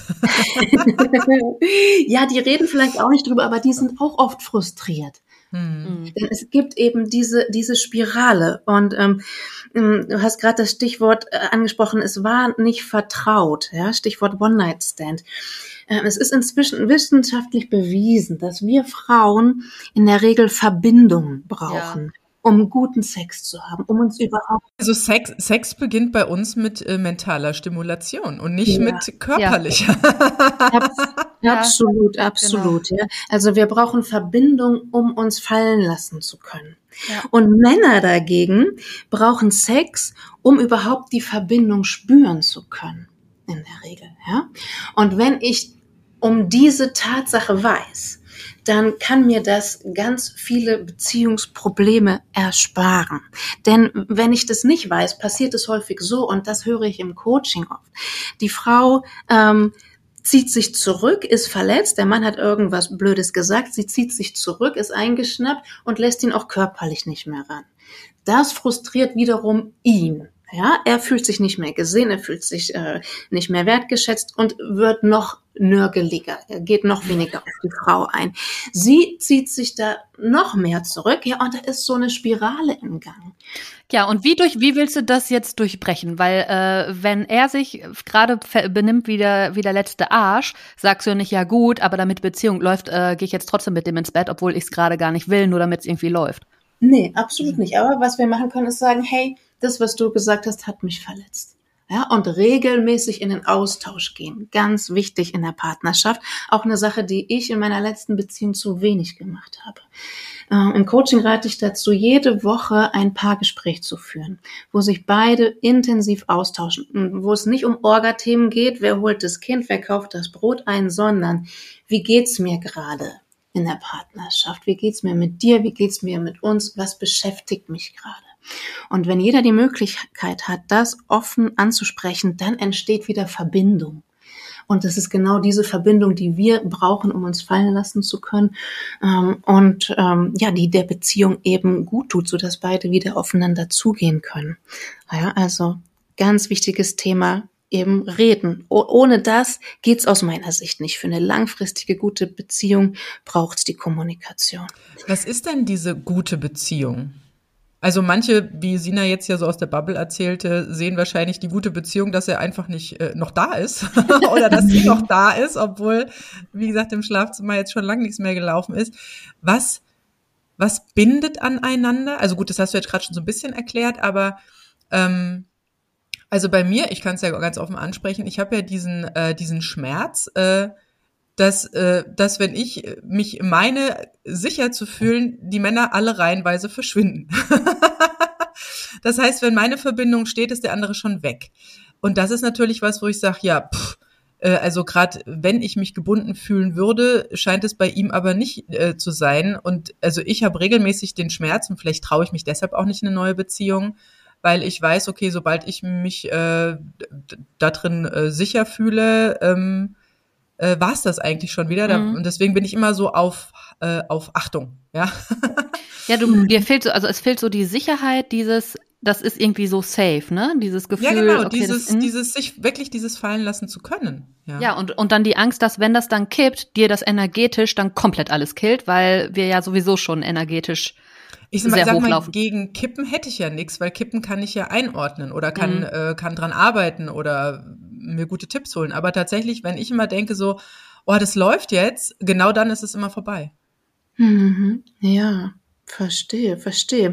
Ja, die reden vielleicht auch nicht drüber, aber die sind auch oft frustriert. Hm. Denn es gibt eben diese, diese Spirale. Und ähm, ähm, du hast gerade das Stichwort äh, angesprochen, es war nicht vertraut. Ja? Stichwort One-Night-Stand. Ähm, es ist inzwischen wissenschaftlich bewiesen, dass wir Frauen in der Regel Verbindung brauchen, um guten Sex zu haben, um uns überhaupt... Also Sex, Sex beginnt bei uns mit äh, mentaler Stimulation und nicht Ja. mit körperlicher. Abs Ja, absolut, absolut. Ja. Also wir brauchen Verbindung, um uns fallen lassen zu können. Ja. Und Männer dagegen brauchen Sex, um überhaupt die Verbindung spüren zu können. In der Regel, ja. Und wenn ich um diese Tatsache weiß, dann kann mir das ganz viele Beziehungsprobleme ersparen. Denn wenn ich das nicht weiß, passiert es häufig so, und das höre ich im Coaching oft. Die Frau ähm, zieht sich zurück, ist verletzt, der Mann hat irgendwas Blödes gesagt, sie zieht sich zurück, ist eingeschnappt und lässt ihn auch körperlich nicht mehr ran. Das frustriert wiederum ihn. Ja, er fühlt sich nicht mehr gesehen, er fühlt sich äh, nicht mehr wertgeschätzt und wird noch nörgeliger. Er geht noch weniger auf die Frau ein. Sie zieht sich da noch mehr zurück, ja, und da ist so eine Spirale im Gang. Ja, und wie durch, wie willst du das jetzt durchbrechen? Weil äh, wenn er sich gerade ver- benimmt wie der, wie der letzte Arsch, sagst du ja nicht, ja gut, aber damit die Beziehung läuft, äh, gehe ich jetzt trotzdem mit dem ins Bett, obwohl ich es gerade gar nicht will, nur damit es irgendwie läuft. Nee, absolut nicht. Aber was wir machen können, ist sagen, hey, das, was du gesagt hast, hat mich verletzt. Ja, und regelmäßig in den Austausch gehen. Ganz wichtig in der Partnerschaft. Auch eine Sache, die ich in meiner letzten Beziehung zu wenig gemacht habe. Äh, Im Coaching rate ich dazu, jede Woche ein Paargespräch zu führen, wo sich beide intensiv austauschen, wo es nicht um Orga-Themen geht, wer holt das Kind, wer kauft das Brot ein, sondern wie geht's mir gerade in der Partnerschaft? Wie geht's mir mit dir? Wie geht's mir mit uns? Was beschäftigt mich gerade? Und wenn jeder die Möglichkeit hat, das offen anzusprechen, dann entsteht wieder Verbindung. Und das ist genau diese Verbindung, die wir brauchen, um uns fallen lassen zu können. Und ja, die der Beziehung eben gut tut, sodass beide wieder aufeinander zugehen können. Ja, also ganz wichtiges Thema. Eben reden. Oh, ohne das geht's aus meiner Sicht nicht. Für eine langfristige gute Beziehung braucht's die Kommunikation. Was ist denn diese gute Beziehung? Also manche, wie Sina jetzt ja so aus der Bubble erzählte, sehen wahrscheinlich die gute Beziehung, dass er einfach nicht äh, noch da ist oder dass sie noch da ist, obwohl, wie gesagt, im Schlafzimmer jetzt schon lange nichts mehr gelaufen ist. Was, was bindet aneinander? Also gut, das hast du jetzt gerade schon so ein bisschen erklärt, aber ähm, also bei mir, ich kann es ja ganz offen ansprechen, ich habe ja diesen äh, diesen Schmerz, äh, dass, äh, dass wenn ich mich meine, sicher zu fühlen, die Männer alle reihenweise verschwinden. Das heißt, wenn meine Verbindung steht, ist der andere schon weg. Und das ist natürlich was, wo ich sage, ja, pff, äh, also gerade wenn ich mich gebunden fühlen würde, scheint es bei ihm aber nicht äh, zu sein. Und also ich habe regelmäßig den Schmerz und vielleicht traue ich mich deshalb auch nicht in eine neue Beziehung, weil ich weiß, okay, sobald ich mich äh, da drin äh, sicher fühle, ähm, äh, war es das eigentlich schon wieder. Mhm. Da, und deswegen bin ich immer so auf, äh, auf Achtung, ja. Ja, du, dir fehlt so, also es fehlt so die Sicherheit, dieses, das ist irgendwie so safe, ne? Dieses Gefühl. Ja, genau, okay, dieses, das, dieses, sich wirklich dieses fallen lassen zu können. Ja, ja und, und dann die Angst, dass wenn das dann kippt, dir das energetisch dann komplett alles killt, weil wir ja sowieso schon energetisch Ich sag mal, sehr sag mal, hochlaufen. gegen Kippen hätte ich ja nichts, weil Kippen kann ich ja einordnen oder kann, Mhm. äh, kann dran arbeiten oder mir gute Tipps holen. Aber tatsächlich, wenn ich immer denke so, oh, das läuft jetzt, genau dann ist es immer vorbei. Mhm. Ja, verstehe, verstehe.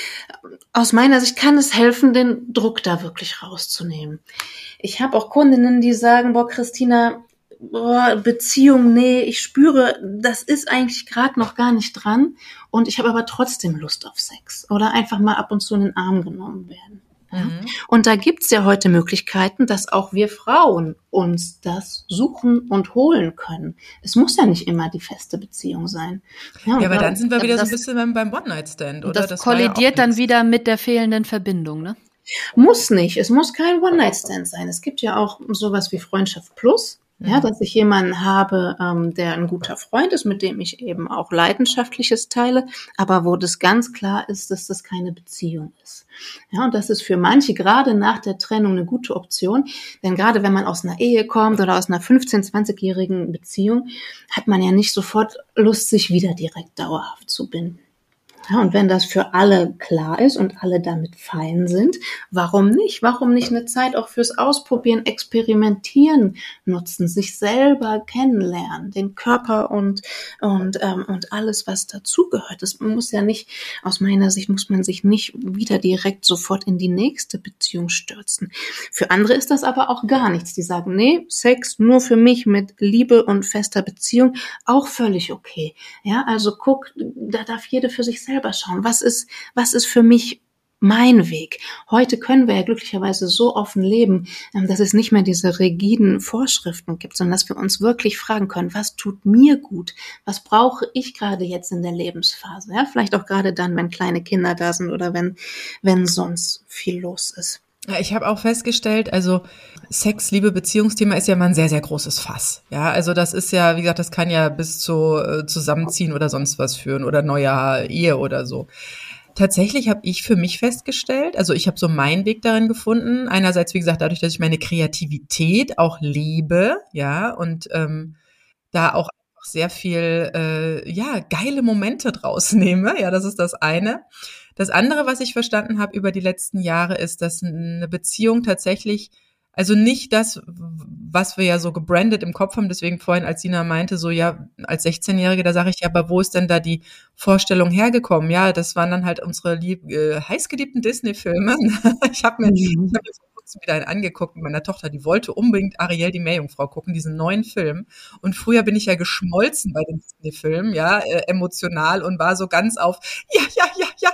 Aus meiner Sicht kann es helfen, den Druck da wirklich rauszunehmen. Ich habe auch Kundinnen, die sagen, boah, Christina, boah, Beziehung, nee, ich spüre, das ist eigentlich gerade noch gar nicht dran und ich habe aber trotzdem Lust auf Sex oder einfach mal ab und zu in den Arm genommen werden. Ja? Mhm. Und da gibt's ja heute Möglichkeiten, dass auch wir Frauen uns das suchen und holen können. Es muss ja nicht immer die feste Beziehung sein. Ja, und aber da- dann sind wir wieder das- so ein bisschen beim, beim One-Night-Stand, oder? Das, war ja auch kollidiert dann nix. wieder mit der fehlenden Verbindung, ne? Muss nicht. Es muss kein One-Night-Stand sein. Es gibt ja auch sowas wie Freundschaft Plus. Ja, Mhm. dass ich jemanden habe, ähm, der ein guter Freund ist, mit dem ich eben auch Leidenschaftliches teile, aber wo das ganz klar ist, dass das keine Beziehung ist. Ja, und das ist für manche gerade nach der Trennung eine gute Option, denn gerade wenn man aus einer Ehe kommt oder aus einer fünfzehn-, zwanzigjährigen Beziehung, hat man ja nicht sofort Lust, sich wieder direkt dauerhaft zu binden. Ja, und wenn das für alle klar ist und alle damit fein sind, warum nicht? Warum nicht eine Zeit auch fürs Ausprobieren, Experimentieren nutzen, sich selber kennenlernen, den Körper und und ähm, und alles, was dazugehört. Das muss ja nicht, aus meiner Sicht muss man sich nicht wieder direkt sofort in die nächste Beziehung stürzen. Für andere ist das aber auch gar nichts. Die sagen, nee, Sex nur für mich mit Liebe und fester Beziehung, auch völlig okay. Ja, also guck, da darf jede für sich selber schauen, was ist, was ist für mich mein Weg. Heute können wir ja glücklicherweise so offen leben, dass es nicht mehr diese rigiden Vorschriften gibt, sondern dass wir uns wirklich fragen können, was tut mir gut? Was brauche ich gerade jetzt in der Lebensphase? Ja, vielleicht auch gerade dann, wenn kleine Kinder da sind oder wenn, wenn sonst viel los ist. Ja, ich habe auch festgestellt, also Sex, Liebe, Beziehungsthema ist ja mal ein sehr, sehr großes Fass. Ja, also das ist ja, wie gesagt, das kann ja bis zu äh, Zusammenziehen oder sonst was führen oder neuer Ehe oder so. Tatsächlich habe ich für mich festgestellt, also ich habe so meinen Weg darin gefunden. Einerseits, wie gesagt, dadurch, dass ich meine Kreativität auch liebe, ja, und ähm, da auch sehr viel, äh, ja, geile Momente draus nehme. Ja, das ist das eine. Das andere, was ich verstanden habe über die letzten Jahre, ist, dass eine Beziehung tatsächlich, also nicht das, was wir ja so gebrandet im Kopf haben, deswegen vorhin, als Sina meinte, so ja, als sechzehnjährige, da sage ich ja, aber wo ist denn da die Vorstellung hergekommen? Ja, das waren dann halt unsere lieb, äh, heißgeliebten Disney-Filme. Ich habe mir, ich hab mir vor kurzem wieder einen angeguckt mit meiner Tochter, die wollte unbedingt Ariel die Meerjungfrau gucken, diesen neuen Film. Und früher bin ich ja geschmolzen bei den Disney-Filmen, ja, äh, emotional und war so ganz auf, ja, ja, ja, ja.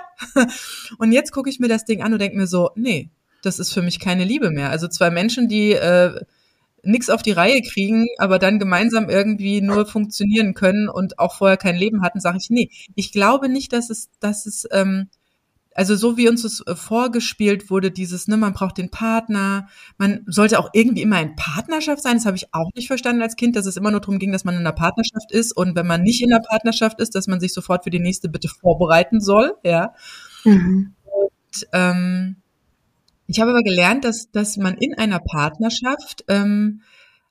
Und jetzt gucke ich mir das Ding an und denke mir so, nee, das ist für mich keine Liebe mehr. Also zwei Menschen, die äh, nichts auf die Reihe kriegen, aber dann gemeinsam irgendwie nur funktionieren können und auch vorher kein Leben hatten, sage ich, nee, ich glaube nicht, dass es, dass es, ähm, also so wie uns das vorgespielt wurde, dieses, ne, man braucht den Partner, man sollte auch irgendwie immer in Partnerschaft sein, das habe ich auch nicht verstanden als Kind, dass es immer nur darum ging, dass man in einer Partnerschaft ist und wenn man nicht in einer Partnerschaft ist, dass man sich sofort für die nächste bitte vorbereiten soll, ja. Mhm. Und ähm, ich habe aber gelernt, dass, dass man in einer Partnerschaft ähm,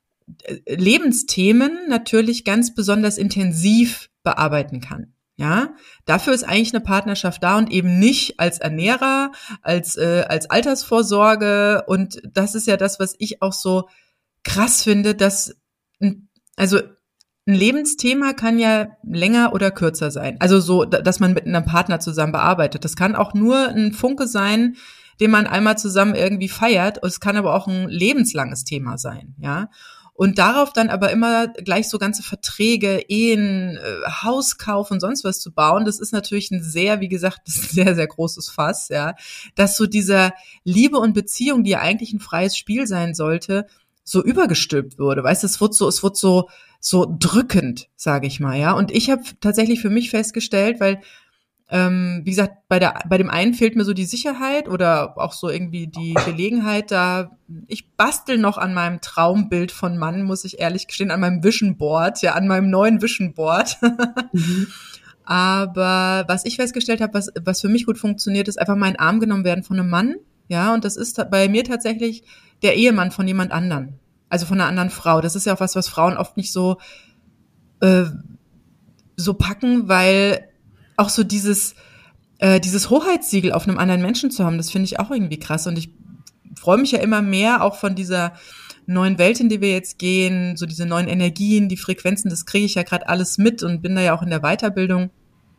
Lebensthemen natürlich ganz besonders intensiv bearbeiten kann. Ja, dafür ist eigentlich eine Partnerschaft da und eben nicht als Ernährer, als äh, als Altersvorsorge. Und das ist ja das, was ich auch so krass finde, dass also ein Lebensthema kann ja länger oder kürzer sein. Also so, dass man mit einem Partner zusammen bearbeitet. Das kann auch nur ein Funke sein, den man einmal zusammen irgendwie feiert. Es kann aber auch ein lebenslanges Thema sein, ja. Und darauf dann aber immer gleich so ganze Verträge, Ehen, Hauskauf und sonst was zu bauen, das ist natürlich ein sehr, wie gesagt, das ist ein sehr, sehr großes Fass, ja. Dass so dieser Liebe und Beziehung, die ja eigentlich ein freies Spiel sein sollte, so übergestülpt wurde. Weißt du, es wird so, es wird so, so drückend, sage ich mal, ja. Und ich habe tatsächlich für mich festgestellt, weil Ähm, wie gesagt, bei der, bei dem einen fehlt mir so die Sicherheit oder auch so irgendwie die Gelegenheit da. Ich bastel noch an meinem Traumbild von Mann, muss ich ehrlich gestehen, an meinem Vision Board, ja, an meinem neuen Vision Board. Mhm. Aber was ich festgestellt habe, was, was für mich gut funktioniert, ist einfach mal in den Arm genommen werden von einem Mann, ja, und das ist bei mir tatsächlich der Ehemann von jemand anderen, also von einer anderen Frau. Das ist ja auch was, was Frauen oft nicht so, äh, so packen, weil auch so dieses, äh, dieses Hoheitssiegel auf einem anderen Menschen zu haben, das finde ich auch irgendwie krass. Und ich freue mich ja immer mehr auch von dieser neuen Welt, in die wir jetzt gehen, so diese neuen Energien, die Frequenzen, das kriege ich ja gerade alles mit und bin da ja auch in der Weiterbildung.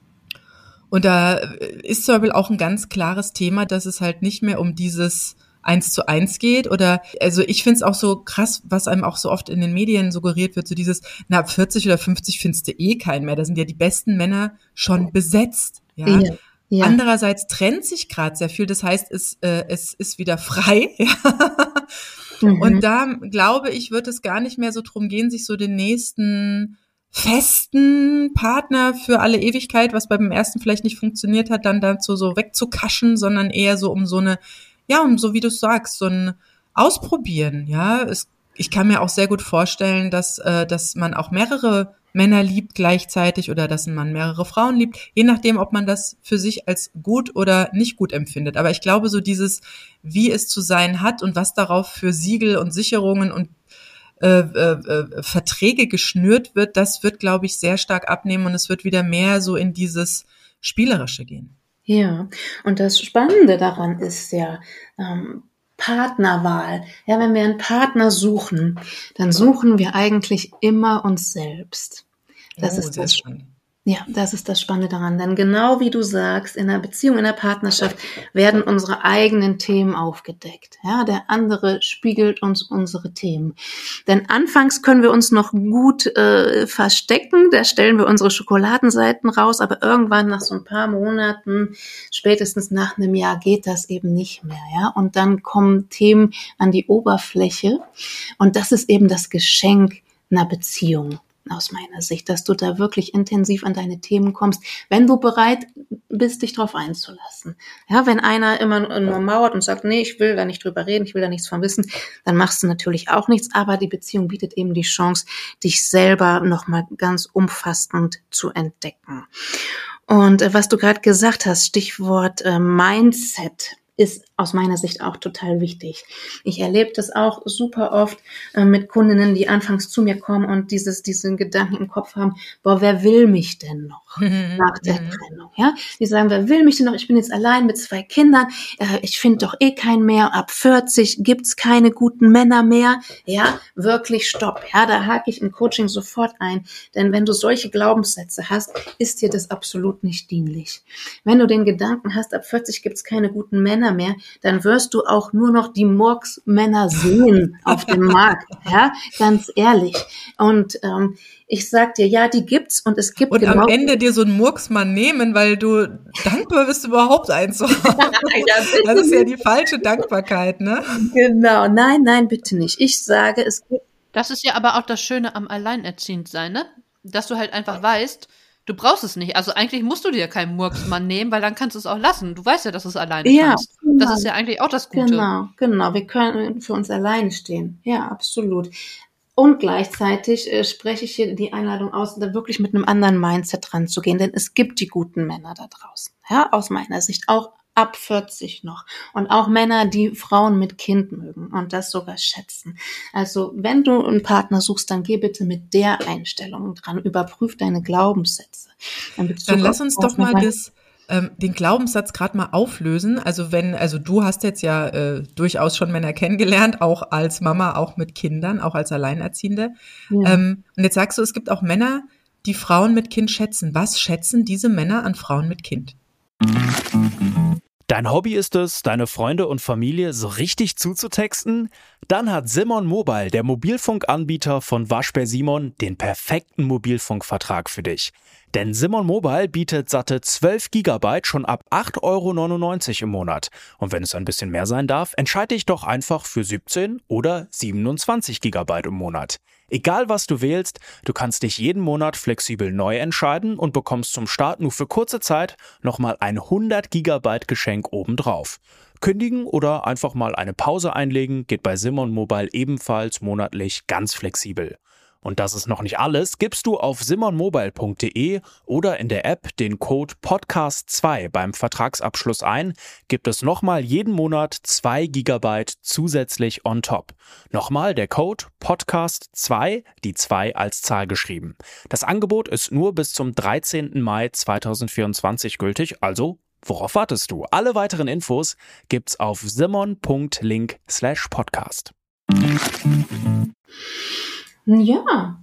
Und da ist zum Beispiel auch ein ganz klares Thema, dass es halt nicht mehr um dieses eins zu eins geht oder, also ich finde es auch so krass, was einem auch so oft in den Medien suggeriert wird, so dieses, na ab vierzig oder fünfzig findest du eh keinen mehr, da sind ja die besten Männer schon besetzt, ja. ja. Ja. Andererseits trennt sich gerade sehr viel, das heißt, es, äh, es ist wieder frei, ja. Mhm. Und da, glaube ich, wird es gar nicht mehr so drum gehen, sich so den nächsten festen Partner für alle Ewigkeit, was beim ersten vielleicht nicht funktioniert hat, dann dazu so wegzukaschen, sondern eher so um so eine, ja, um so wie du sagst, so ein Ausprobieren, ja. Es, ich kann mir auch sehr gut vorstellen, dass, äh, dass man auch mehrere Männer liebt gleichzeitig oder dass man mehrere Frauen liebt, je nachdem, ob man das für sich als gut oder nicht gut empfindet. Aber ich glaube, so dieses, wie es zu sein hat und was darauf für Siegel und Sicherungen und äh, äh, Verträge geschnürt wird, das wird, glaube ich, sehr stark abnehmen und es wird wieder mehr so in dieses Spielerische gehen. Ja, und das Spannende daran ist ja, ähm, Partnerwahl. Ja, wenn wir einen Partner suchen, dann suchen wir eigentlich immer uns selbst. Das oh, ist das spannend. Ja, das ist das Spannende daran. Denn genau wie du sagst, in einer Beziehung, in einer Partnerschaft werden unsere eigenen Themen aufgedeckt. Ja, der andere spiegelt uns unsere Themen. Denn anfangs können wir uns noch gut äh, verstecken, da stellen wir unsere Schokoladenseiten raus, aber irgendwann nach so ein paar Monaten, spätestens nach einem Jahr, geht das eben nicht mehr. Ja, und dann kommen Themen an die Oberfläche und das ist eben das Geschenk einer Beziehung. Aus meiner Sicht, dass du da wirklich intensiv an deine Themen kommst, wenn du bereit bist, dich drauf einzulassen. Ja, wenn einer immer nur mauert und sagt, nee, ich will da nicht drüber reden, ich will da nichts von wissen, dann machst du natürlich auch nichts, aber die Beziehung bietet eben die Chance, dich selber nochmal ganz umfassend zu entdecken. Und äh, was du gerade gesagt hast, Stichwort äh, Mindset, ist aus meiner Sicht auch total wichtig. Ich erlebe das auch super oft äh, mit Kundinnen, die anfangs zu mir kommen und dieses, diesen Gedanken im Kopf haben, boah, wer will mich denn noch nach der Trennung? Ja, die sagen, wer will mich denn noch? Ich bin jetzt allein mit zwei Kindern. Äh, ich finde doch eh keinen mehr. Ab vierzig gibt's keine guten Männer mehr. Ja, wirklich stopp. Ja, da hake ich im Coaching sofort ein. Denn wenn du solche Glaubenssätze hast, ist dir das absolut nicht dienlich. Wenn du den Gedanken hast, ab vierzig gibt's keine guten Männer mehr, dann wirst du auch nur noch die Murks-Männer sehen auf dem Markt, ja, ganz ehrlich. Und ähm, ich sag dir, ja, die gibt's und es gibt und genau am Ende dir so einen Murksmann nehmen, weil du dankbar bist, überhaupt einen zu haben. Ja, das ist ja die falsche Dankbarkeit, ne? Genau, nein, nein, bitte nicht. Ich sage, es gibt. Das ist ja aber auch das Schöne am Alleinerziehendsein, ne? Dass du halt einfach weißt, du brauchst es nicht. Also eigentlich musst du dir keinen Murksmann nehmen, weil dann kannst du es auch lassen. Du weißt ja, dass du es alleine ja, kannst. Genau. Das ist ja eigentlich auch das Gute. Genau, genau. Wir können für uns alleine stehen. Ja, absolut. Und gleichzeitig äh, spreche ich hier die Einladung aus, da wirklich mit einem anderen Mindset ranzugehen. Denn es gibt die guten Männer da draußen. Ja, aus meiner Sicht auch ab vierzig noch. Und auch Männer, die Frauen mit Kind mögen und das sogar schätzen. Also wenn du einen Partner suchst, dann geh bitte mit der Einstellung dran. Überprüf deine Glaubenssätze. Dann lass uns doch mal das, ähm, den Glaubenssatz gerade mal auflösen. Also wenn, also du hast jetzt ja äh, durchaus schon Männer kennengelernt, auch als Mama, auch mit Kindern, auch als Alleinerziehende. Ja. Ähm, und jetzt sagst du, es gibt auch Männer, die Frauen mit Kind schätzen. Was schätzen diese Männer an Frauen mit Kind? Dein Hobby ist es, deine Freunde und Familie so richtig zuzutexten? Dann hat Simon Mobile, der Mobilfunkanbieter von Waschbär Simon, den perfekten Mobilfunkvertrag für dich. Denn Simon Mobile bietet satte zwölf Gigabyte schon ab acht Euro neunundneunzig im Monat. Und wenn es ein bisschen mehr sein darf, entscheide dich doch einfach für siebzehn oder siebenundzwanzig Gigabyte im Monat. Egal was du wählst, du kannst dich jeden Monat flexibel neu entscheiden und bekommst zum Start nur für kurze Zeit nochmal ein hundert Gigabyte Geschenk obendrauf. Kündigen oder einfach mal eine Pause einlegen geht bei Simon Mobile ebenfalls monatlich ganz flexibel. Und das ist noch nicht alles, gibst du auf simon mobile punkt de oder in der App den Code Podcast zwei beim Vertragsabschluss ein, gibt es nochmal jeden Monat zwei Gigabyte zusätzlich on top. Nochmal der Code Podcast zwei, die zwei als Zahl geschrieben. Das Angebot ist nur bis zum dreizehnten Mai zweitausendvierundzwanzig gültig, also Worauf wartest du? Alle weiteren Infos gibt's auf simon.link slash podcast. Ja,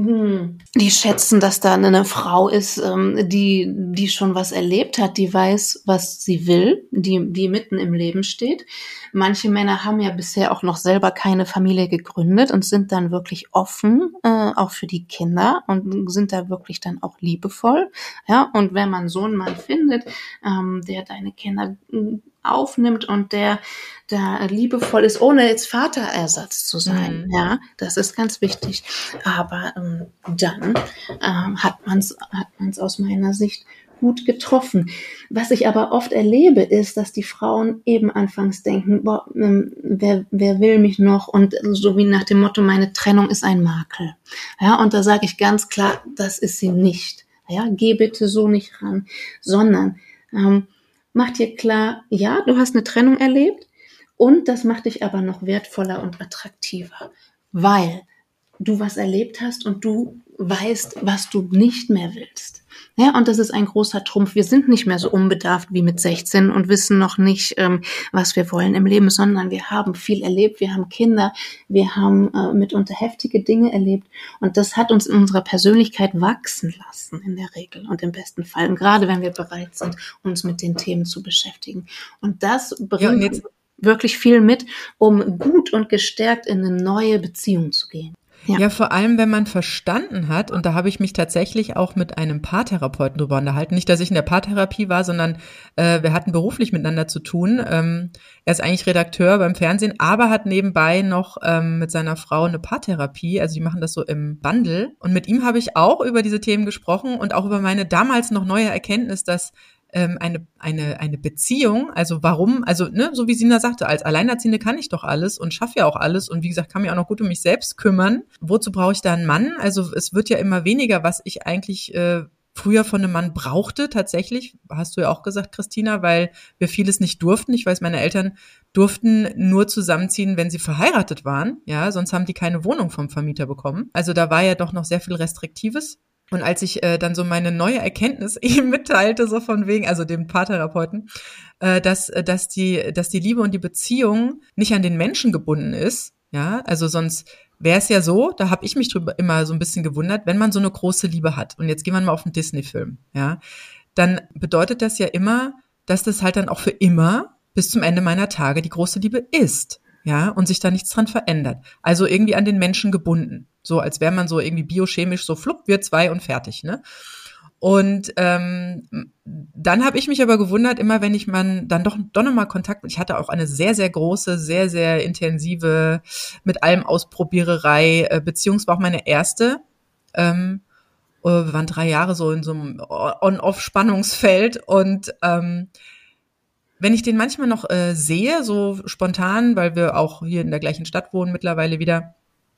die schätzen, dass da eine Frau ist, die, die schon was erlebt hat, die weiß, was sie will, die, die mitten im Leben steht. Manche Männer haben ja bisher auch noch selber keine Familie gegründet und sind dann wirklich offen, äh, auch für die Kinder und sind da wirklich dann auch liebevoll. Ja, und wenn man so einen Mann findet, ähm, der deine Kinder aufnimmt und der da liebevoll ist, ohne jetzt Vaterersatz zu sein, mhm. ja, das ist ganz wichtig. Aber ähm, dann ähm, hat man es hat man's aus meiner Sicht gut getroffen. Was ich aber oft erlebe, ist, dass die Frauen eben anfangs denken, boah, ähm, wer, wer will mich noch? Und so wie nach dem Motto, meine Trennung ist ein Makel. Ja, und da sage ich ganz klar, das ist sie nicht. Ja, geh bitte so nicht ran, sondern ähm, mach dir klar, ja, du hast eine Trennung erlebt und das macht dich aber noch wertvoller und attraktiver, weil du was erlebt hast und du weißt, was du nicht mehr willst. Ja, und das ist ein großer Trumpf. Wir sind nicht mehr so unbedarft wie mit sechzehn und wissen noch nicht, ähm, was wir wollen im Leben, sondern wir haben viel erlebt, wir haben Kinder, wir haben äh, mitunter heftige Dinge erlebt und das hat uns in unserer Persönlichkeit wachsen lassen in der Regel und im besten Fall, und gerade wenn wir bereit sind, uns mit den Themen zu beschäftigen. Und das bringt ja, wirklich viel mit, um gut und gestärkt in eine neue Beziehung zu gehen. Ja. ja, vor allem, wenn man verstanden hat, und da habe ich mich tatsächlich auch mit einem Paartherapeuten drüber unterhalten, nicht, dass ich in der Paartherapie war, sondern äh, wir hatten beruflich miteinander zu tun. Ähm, er ist eigentlich Redakteur beim Fernsehen, aber hat nebenbei noch ähm, mit seiner Frau eine Paartherapie, also die machen das so im Bundle. Und mit ihm habe ich auch über diese Themen gesprochen und auch über meine damals noch neue Erkenntnis, dass eine eine eine Beziehung, also warum, also ne, so wie Sina sagte, als Alleinerziehende kann ich doch alles und schaffe ja auch alles und wie gesagt, kann mich auch noch gut um mich selbst kümmern. Wozu brauche ich da einen Mann? Also es wird ja immer weniger, was ich eigentlich äh, früher von einem Mann brauchte, tatsächlich, hast du ja auch gesagt, Christina, weil wir vieles nicht durften. Ich weiß, meine Eltern durften nur zusammenziehen, wenn sie verheiratet waren, ja, sonst haben die keine Wohnung vom Vermieter bekommen. Also da war ja doch noch sehr viel Restriktives. Und als ich äh, dann so meine neue Erkenntnis ihm mitteilte, so von wegen, also dem Paartherapeuten, äh, dass dass die dass die Liebe und die Beziehung nicht an den Menschen gebunden ist, ja, also sonst wäre es ja so, da habe ich mich drüber immer so ein bisschen gewundert, wenn man so eine große Liebe hat. Und jetzt gehen wir mal auf einen Disney-Film, ja, dann bedeutet das ja immer, dass das halt dann auch für immer bis zum Ende meiner Tage die große Liebe ist, ja, und sich da nichts dran verändert. Also irgendwie an den Menschen gebunden. So, als wäre man so irgendwie biochemisch so flupp, wir zwei und fertig, ne? Und ähm, dann habe ich mich aber gewundert, immer wenn ich man dann doch, doch nochmal Kontakt, ich hatte auch eine sehr, sehr große, sehr, sehr intensive, mit allem Ausprobiererei äh, Beziehung, es war auch meine erste. Ähm, wir waren drei Jahre so in so einem On-Off-Spannungsfeld und ähm, wenn ich den manchmal noch äh, sehe, so spontan, weil wir auch hier in der gleichen Stadt wohnen mittlerweile wieder,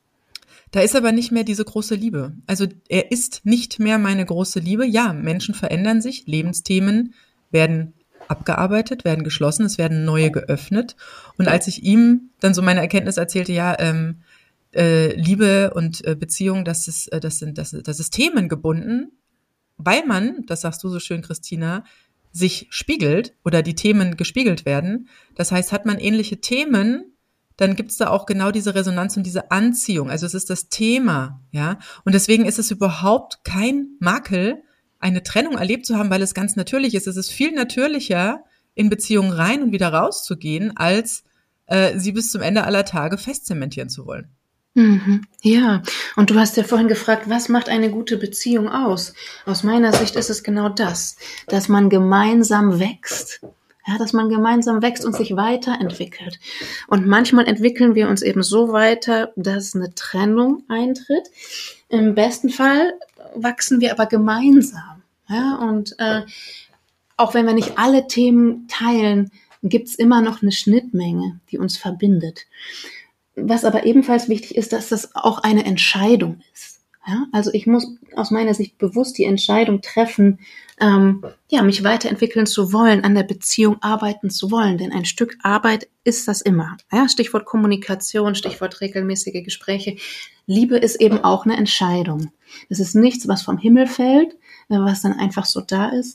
da ist aber nicht mehr diese große Liebe. Also er ist nicht mehr meine große Liebe. Ja, Menschen verändern sich, Lebensthemen werden abgearbeitet, werden geschlossen, es werden neue geöffnet. Und als ich ihm dann so meine Erkenntnis erzählte, ja, ähm, äh, Liebe und äh, Beziehung, das ist, äh, das sind, das, das ist themengebunden, weil man, das sagst du so schön, Christina, sich spiegelt oder die Themen gespiegelt werden. Das heißt, hat man ähnliche Themen, dann gibt's da auch genau diese Resonanz und diese Anziehung. Also es ist das Thema, ja. Und deswegen ist es überhaupt kein Makel, eine Trennung erlebt zu haben, weil es ganz natürlich ist. Es ist viel natürlicher, in Beziehungen rein und wieder rauszugehen, als äh, sie bis zum Ende aller Tage festzementieren zu wollen. Mhm. Ja, und du hast ja vorhin gefragt, was macht eine gute Beziehung aus? Aus meiner Sicht ist es genau das, dass man gemeinsam wächst. Ja, dass man gemeinsam wächst und sich weiterentwickelt. Und manchmal entwickeln wir uns eben so weiter, dass eine Trennung eintritt. Im besten Fall wachsen wir aber gemeinsam. Ja, und äh, auch wenn wir nicht alle Themen teilen, gibt's immer noch eine Schnittmenge, die uns verbindet. Was aber ebenfalls wichtig ist, dass das auch eine Entscheidung ist. Ja, also ich muss aus meiner Sicht bewusst die Entscheidung treffen, ähm, ja, mich weiterentwickeln zu wollen, an der Beziehung arbeiten zu wollen, denn ein Stück Arbeit ist das immer. Ja, Stichwort Kommunikation, Stichwort regelmäßige Gespräche. Liebe ist eben auch eine Entscheidung. Das ist nichts, was vom Himmel fällt, was dann einfach so da ist,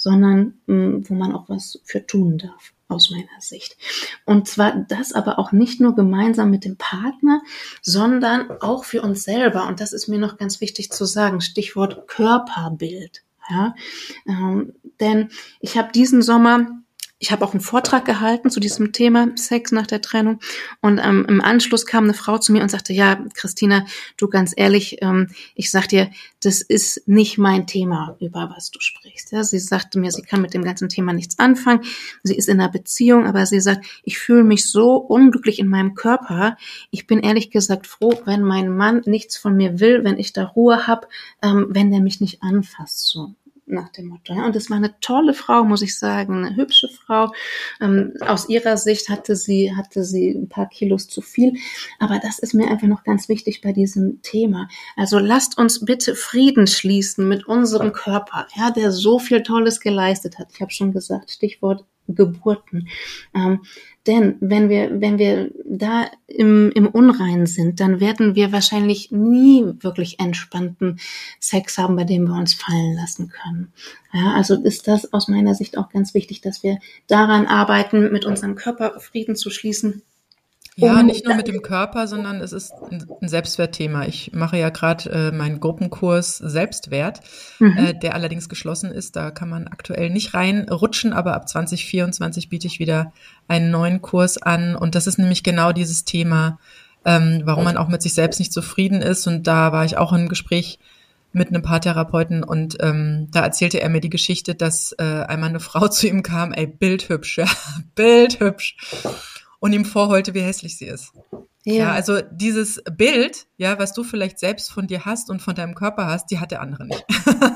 sondern mh, wo man auch was für tun darf, aus meiner Sicht. Und zwar das aber auch nicht nur gemeinsam mit dem Partner, sondern auch für uns selber. Und das ist mir noch ganz wichtig zu sagen, Stichwort Körperbild. Ja, ähm, denn ich habe diesen Sommer Ich habe auch einen Vortrag gehalten zu diesem Thema Sex nach der Trennung und ähm, im Anschluss kam eine Frau zu mir und sagte, ja, Christina, du ganz ehrlich, ähm, ich sag dir, das ist nicht mein Thema, über was du sprichst. Ja, sie sagte mir, sie kann mit dem ganzen Thema nichts anfangen. Sie ist in einer Beziehung, aber sie sagt, ich fühle mich so unglücklich in meinem Körper. Ich bin ehrlich gesagt froh, wenn mein Mann nichts von mir will, wenn ich da Ruhe habe, ähm, wenn der mich nicht anfasst, so nach dem Motto. Ja. Und das war eine tolle Frau, muss ich sagen, eine hübsche Frau. Ähm, aus ihrer Sicht hatte sie, hatte sie ein paar Kilos zu viel. Aber das ist mir einfach noch ganz wichtig bei diesem Thema. Also lasst uns bitte Frieden schließen mit unserem Körper, ja, der so viel Tolles geleistet hat. Ich habe schon gesagt, Stichwort Geburten. Ähm, denn wenn wir, wenn wir da im, im Unreinen sind, dann werden wir wahrscheinlich nie wirklich entspannten Sex haben, bei dem wir uns fallen lassen können. Ja, also ist das aus meiner Sicht auch ganz wichtig, dass wir daran arbeiten, mit unserem Körper Frieden zu schließen. Ja, nicht nur mit dem Körper, sondern es ist ein Selbstwertthema. Ich mache ja gerade äh, meinen Gruppenkurs Selbstwert, mhm. äh, der allerdings geschlossen ist. Da kann man aktuell nicht reinrutschen, aber ab zwanzig vierundzwanzig biete ich wieder einen neuen Kurs an. Und das ist nämlich genau dieses Thema, ähm, warum man auch mit sich selbst nicht zufrieden ist. Und da war ich auch im Gespräch mit einem Paartherapeuten und ähm, da erzählte er mir die Geschichte, dass äh, einmal eine Frau zu ihm kam, ey, bildhübsch, ja, bildhübsch. Und ihm vorheulte, wie hässlich sie ist. Ja. ja, also dieses Bild, ja, was du vielleicht selbst von dir hast und von deinem Körper hast, die hat der andere nicht.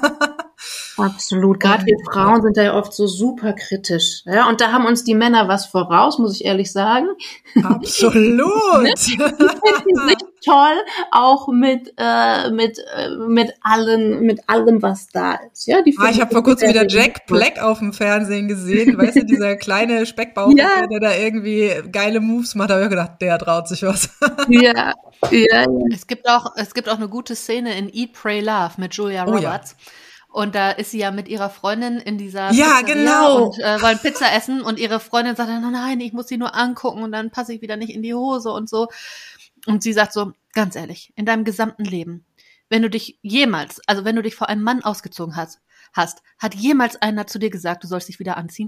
Absolut. Gerade wir Frauen sind da ja oft so super kritisch. Ja, und da haben uns die Männer was voraus, muss ich ehrlich sagen. Absolut. Die finden sich toll, auch mit äh, mit äh, mit allen mit allem, was da ist. Ja, die ah, ich habe vor kurzem wieder Jack Black auf dem Fernsehen gesehen. Weißt du, dieser kleine Speckbauch, ja. der da irgendwie geile Moves macht. Da habe ich gedacht, der traut sich was. Ja, ja, ja. Es gibt auch es gibt auch eine gute Szene in Eat, Pray, Love mit Julia Roberts. Oh, ja. Und da ist sie ja mit ihrer Freundin in dieser ja, Pizzeria genau. und äh, wollen Pizza essen und ihre Freundin sagt dann, oh nein, ich muss sie nur angucken und dann passe ich wieder nicht in die Hose und so. Und sie sagt so, ganz ehrlich, in deinem gesamten Leben, wenn du dich jemals, also wenn du dich vor einem Mann ausgezogen hast, hast, hat jemals einer zu dir gesagt, du sollst dich wieder anziehen?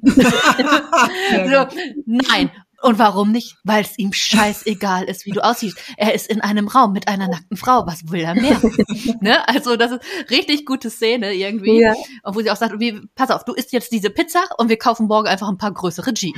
So, nein. Und warum nicht? Weil es ihm scheißegal ist, wie du aussiehst. Er ist in einem Raum mit einer nackten Frau. Was will er mehr? Ne? Also das ist richtig gute Szene irgendwie. Ja. Und wo sie auch sagt, wie, pass auf, du isst jetzt diese Pizza und wir kaufen morgen einfach ein paar größere Jeans.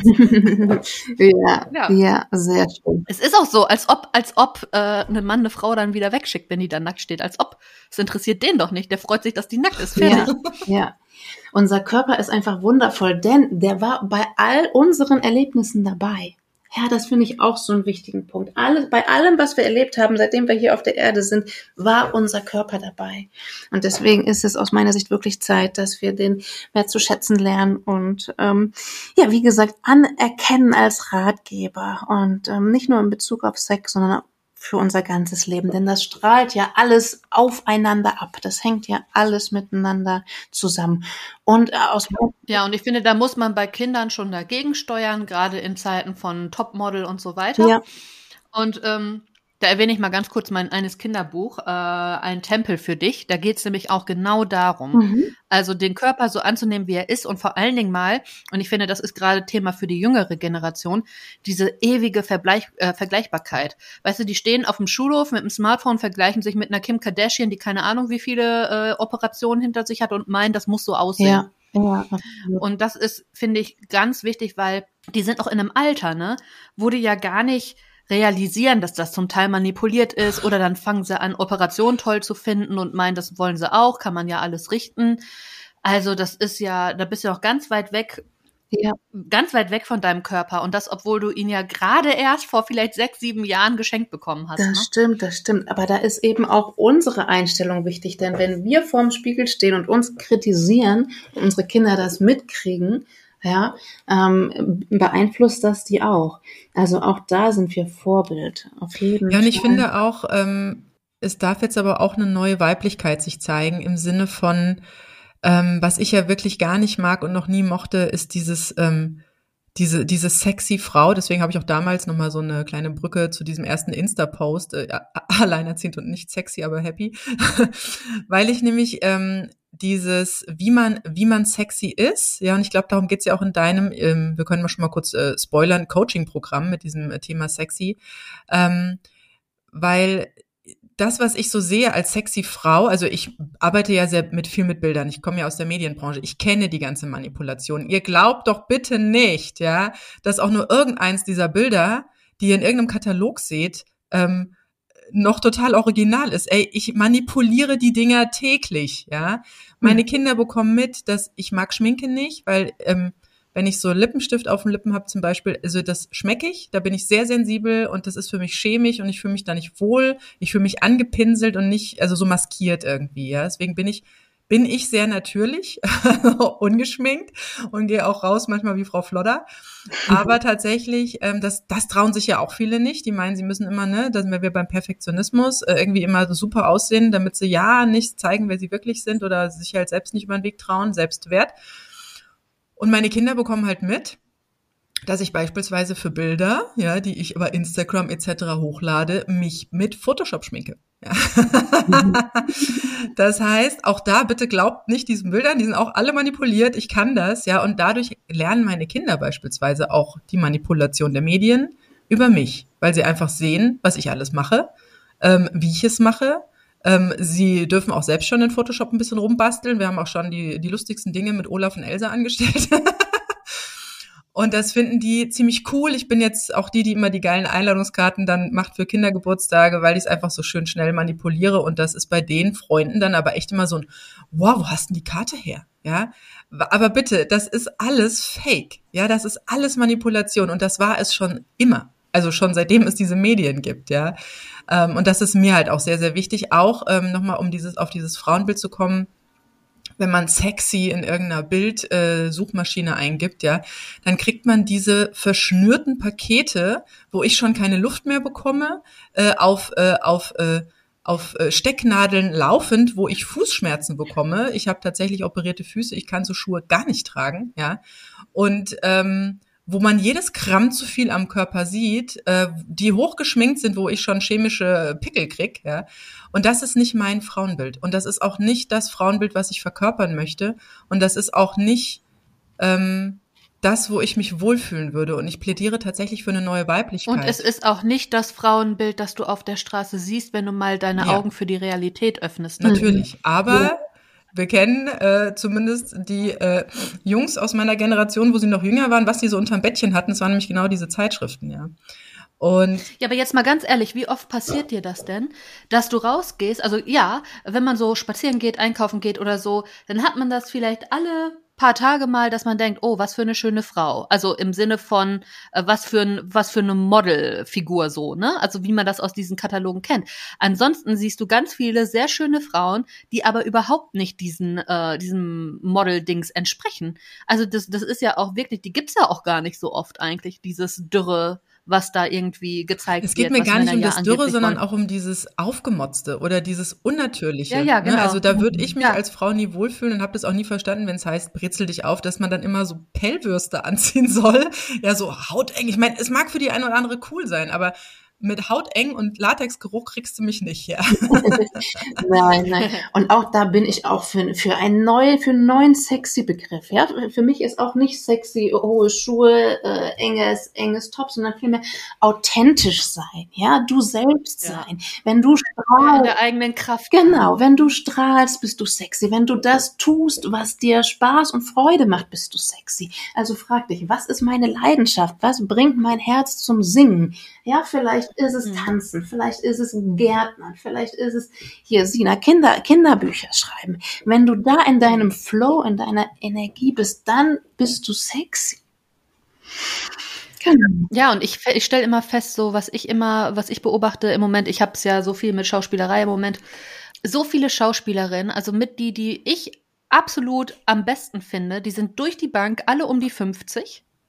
ja, ja, ja, sehr schön. Es ist auch so, als ob, als ob äh, ein Mann eine Frau dann wieder wegschickt, wenn die dann nackt steht. Als ob. Es interessiert den doch nicht. Der freut sich, dass die nackt ist. Fertig. Ja, ja. Unser Körper ist einfach wundervoll, denn der war bei all unseren Erlebnissen dabei. Ja, das finde ich auch so einen wichtigen Punkt. Alle, bei allem, was wir erlebt haben, seitdem wir hier auf der Erde sind, war unser Körper dabei. Und deswegen ist es aus meiner Sicht wirklich Zeit, dass wir den mehr zu schätzen lernen und ähm, ja, wie gesagt, anerkennen als Ratgeber und ähm, nicht nur in Bezug auf Sex, sondern auch für unser ganzes Leben, denn das strahlt ja alles aufeinander ab. Das hängt ja alles miteinander zusammen. Und äh, aus ja, und ich finde, da muss man bei Kindern schon dagegen steuern, gerade in Zeiten von Topmodel und so weiter. Ja. Und ähm, da erwähne ich mal ganz kurz mein eines Kinderbuch, äh, Ein Tempel für dich. Da geht es nämlich auch genau darum, mhm. also den Körper so anzunehmen, wie er ist und vor allen Dingen mal, und ich finde, das ist gerade Thema für die jüngere Generation, diese ewige Verbleich, äh, Vergleichbarkeit. Weißt du, die stehen auf dem Schulhof mit dem Smartphone, vergleichen sich mit einer Kim Kardashian, die keine Ahnung, wie viele äh, Operationen hinter sich hat und meinen, das muss so aussehen. Ja. Ja, und das ist, finde ich, ganz wichtig, weil die sind auch in einem Alter, ne, wo die ja gar nicht realisieren, dass das zum Teil manipuliert ist oder dann fangen sie an, Operationen toll zu finden und meinen, das wollen sie auch, kann man ja alles richten. Also das ist ja, da bist du auch ganz weit weg, ja. ganz weit weg von deinem Körper und das, obwohl du ihn ja gerade erst vor vielleicht sechs, sieben Jahren geschenkt bekommen hast. Das ne? stimmt, das stimmt. Aber da ist eben auch unsere Einstellung wichtig, denn wenn wir vorm Spiegel stehen und uns kritisieren, unsere Kinder das mitkriegen, ja, ähm, beeinflusst das die auch. Also auch da sind wir Vorbild, auf jeden Fall. Ja, und ich finde auch, ähm, es darf jetzt aber auch eine neue Weiblichkeit sich zeigen, im Sinne von, Ähm, was ich ja wirklich gar nicht mag und noch nie mochte, ist dieses ähm, diese diese sexy Frau. Deswegen habe ich auch damals nochmal so eine kleine Brücke zu diesem ersten Insta-Post, äh, alleinerziehend und nicht sexy, aber happy, weil ich nämlich ähm, dieses, wie man wie man sexy ist, ja, und ich glaube, darum geht's ja auch in deinem, ähm, wir können mal schon mal kurz äh, spoilern, Coaching-Programm mit diesem äh, Thema sexy, ähm, weil das, was ich so sehe als sexy Frau, also ich arbeite ja sehr mit viel mit Bildern, ich komme ja aus der Medienbranche, ich kenne die ganze Manipulation. Ihr glaubt doch bitte nicht, ja, dass auch nur irgendeins dieser Bilder, die ihr in irgendeinem Katalog seht, ähm, noch total original ist. Ey, ich manipuliere die Dinger täglich, ja. Meine hm. Kinder bekommen mit, dass ich mag Schminke nicht, weil ähm, wenn ich so Lippenstift auf den Lippen habe zum Beispiel, also das schmecke ich, da bin ich sehr sensibel und das ist für mich schämig und ich fühle mich da nicht wohl, ich fühle mich angepinselt und nicht, also so maskiert irgendwie, ja. Deswegen bin ich, bin ich sehr natürlich, ungeschminkt und gehe auch raus manchmal wie Frau Flodder. Aber tatsächlich, ähm, das, das trauen sich ja auch viele nicht. Die meinen, sie müssen immer, ne, da sind wir beim Perfektionismus, äh, irgendwie immer so super aussehen, damit sie ja nicht zeigen, wer sie wirklich sind oder sich halt selbst nicht über den Weg trauen, Selbstwert. Und meine Kinder bekommen halt mit, dass ich beispielsweise für Bilder, ja, die ich über Instagram et cetera hochlade, mich mit Photoshop schminke. Ja. Mhm. Das heißt, auch da bitte glaubt nicht diesen Bildern, die sind auch alle manipuliert. Ich kann das, ja, und dadurch lernen meine Kinder beispielsweise auch die Manipulation der Medien über mich, weil sie einfach sehen, was ich alles mache, ähm, wie ich es mache. Ähm, sie dürfen auch selbst schon in Photoshop ein bisschen rumbasteln. Wir haben auch schon die, die lustigsten Dinge mit Olaf und Elsa angestellt. Und das finden die ziemlich cool. Ich bin jetzt auch die, die immer die geilen Einladungskarten dann macht für Kindergeburtstage, weil ich es einfach so schön schnell manipuliere. Und das ist bei den Freunden dann aber echt immer so ein, wow, wo hast denn die Karte her? Ja, aber bitte, das ist alles Fake. Ja, das ist alles Manipulation. Und das war es schon immer. Also schon seitdem es diese Medien gibt, ja. Und das ist mir halt auch sehr, sehr wichtig. Auch ähm, nochmal, um dieses auf dieses Frauenbild zu kommen, wenn man sexy in irgendeiner Bildsuchmaschine äh, eingibt, ja, dann kriegt man diese verschnürten Pakete, wo ich schon keine Luft mehr bekomme, äh, auf äh, auf äh, auf äh, Stecknadeln laufend, wo ich Fußschmerzen bekomme. Ich habe tatsächlich operierte Füße, ich kann so Schuhe gar nicht tragen, ja. Und ähm, wo man jedes Gramm zu viel am Körper sieht, äh, die hochgeschminkt sind, wo ich schon chemische Pickel krieg, ja. Und das ist nicht mein Frauenbild. Und das ist auch nicht das Frauenbild, was ich verkörpern möchte. Und das ist auch nicht ähm, das, wo ich mich wohlfühlen würde. Und ich plädiere tatsächlich für eine neue Weiblichkeit. Und es ist auch nicht das Frauenbild, das du auf der Straße siehst, wenn du mal deine ja. Augen für die Realität öffnest. Ne? Natürlich, aber ja. wir kennen äh, zumindest die äh, Jungs aus meiner Generation, wo sie noch jünger waren, was die so unterm Bettchen hatten. Das waren nämlich genau diese Zeitschriften, ja. Und ja, aber jetzt mal ganz ehrlich, wie oft passiert dir das denn, dass du rausgehst? Also ja, wenn man so spazieren geht, einkaufen geht oder so, dann hat man das vielleicht alle paar Tage mal, dass man denkt, oh, was für eine schöne Frau. Also im Sinne von, äh, was für ein, was für eine Modelfigur so, ne? Also wie man das aus diesen Katalogen kennt. Ansonsten siehst du ganz viele sehr schöne Frauen, die aber überhaupt nicht diesen, äh, diesem Model-Dings entsprechen. Also das, das ist ja auch wirklich, die gibt's ja auch gar nicht so oft eigentlich, dieses dürre, was da irgendwie gezeigt wird. Es geht mir gar nicht um ja das Dürre, sondern auch um dieses Aufgemotzte oder dieses Unnatürliche. Ja, ja, genau. Ne? Also da würde ich mich ja. als Frau nie wohlfühlen und habe das auch nie verstanden, wenn es heißt, brezel dich auf, dass man dann immer so Pellwürste anziehen soll. Ja, so hauteng. Ich meine, es mag für die eine oder andere cool sein, aber mit hauteng und Latexgeruch kriegst du mich nicht, ja. Nein, nein. Und auch da bin ich auch für, für einen neuen, für einen neuen sexy Begriff, ja. Für mich ist auch nicht sexy, hohe Schuhe, äh, enges, enges Top, sondern vielmehr authentisch sein, ja. Du selbst ja. sein. Wenn du strahlst. Ja, in der eigenen Kraft. Genau. Wenn du strahlst, bist du sexy. Wenn du das tust, was dir Spaß und Freude macht, bist du sexy. Also frag dich, was ist meine Leidenschaft? Was bringt mein Herz zum Singen? Ja, vielleicht ist es Tanzen, vielleicht ist es Gärtnern, vielleicht ist es hier, Sina, Kinder, Kinderbücher schreiben. Wenn du da in deinem Flow, in deiner Energie bist, dann bist du sexy. Genau. Ja, und ich, ich stelle immer fest, so was ich immer, was ich beobachte im Moment, ich habe es ja so viel mit Schauspielerei im Moment, so viele Schauspielerinnen, also mit die, die ich absolut am besten finde, die sind durch die Bank alle um die fünfzig.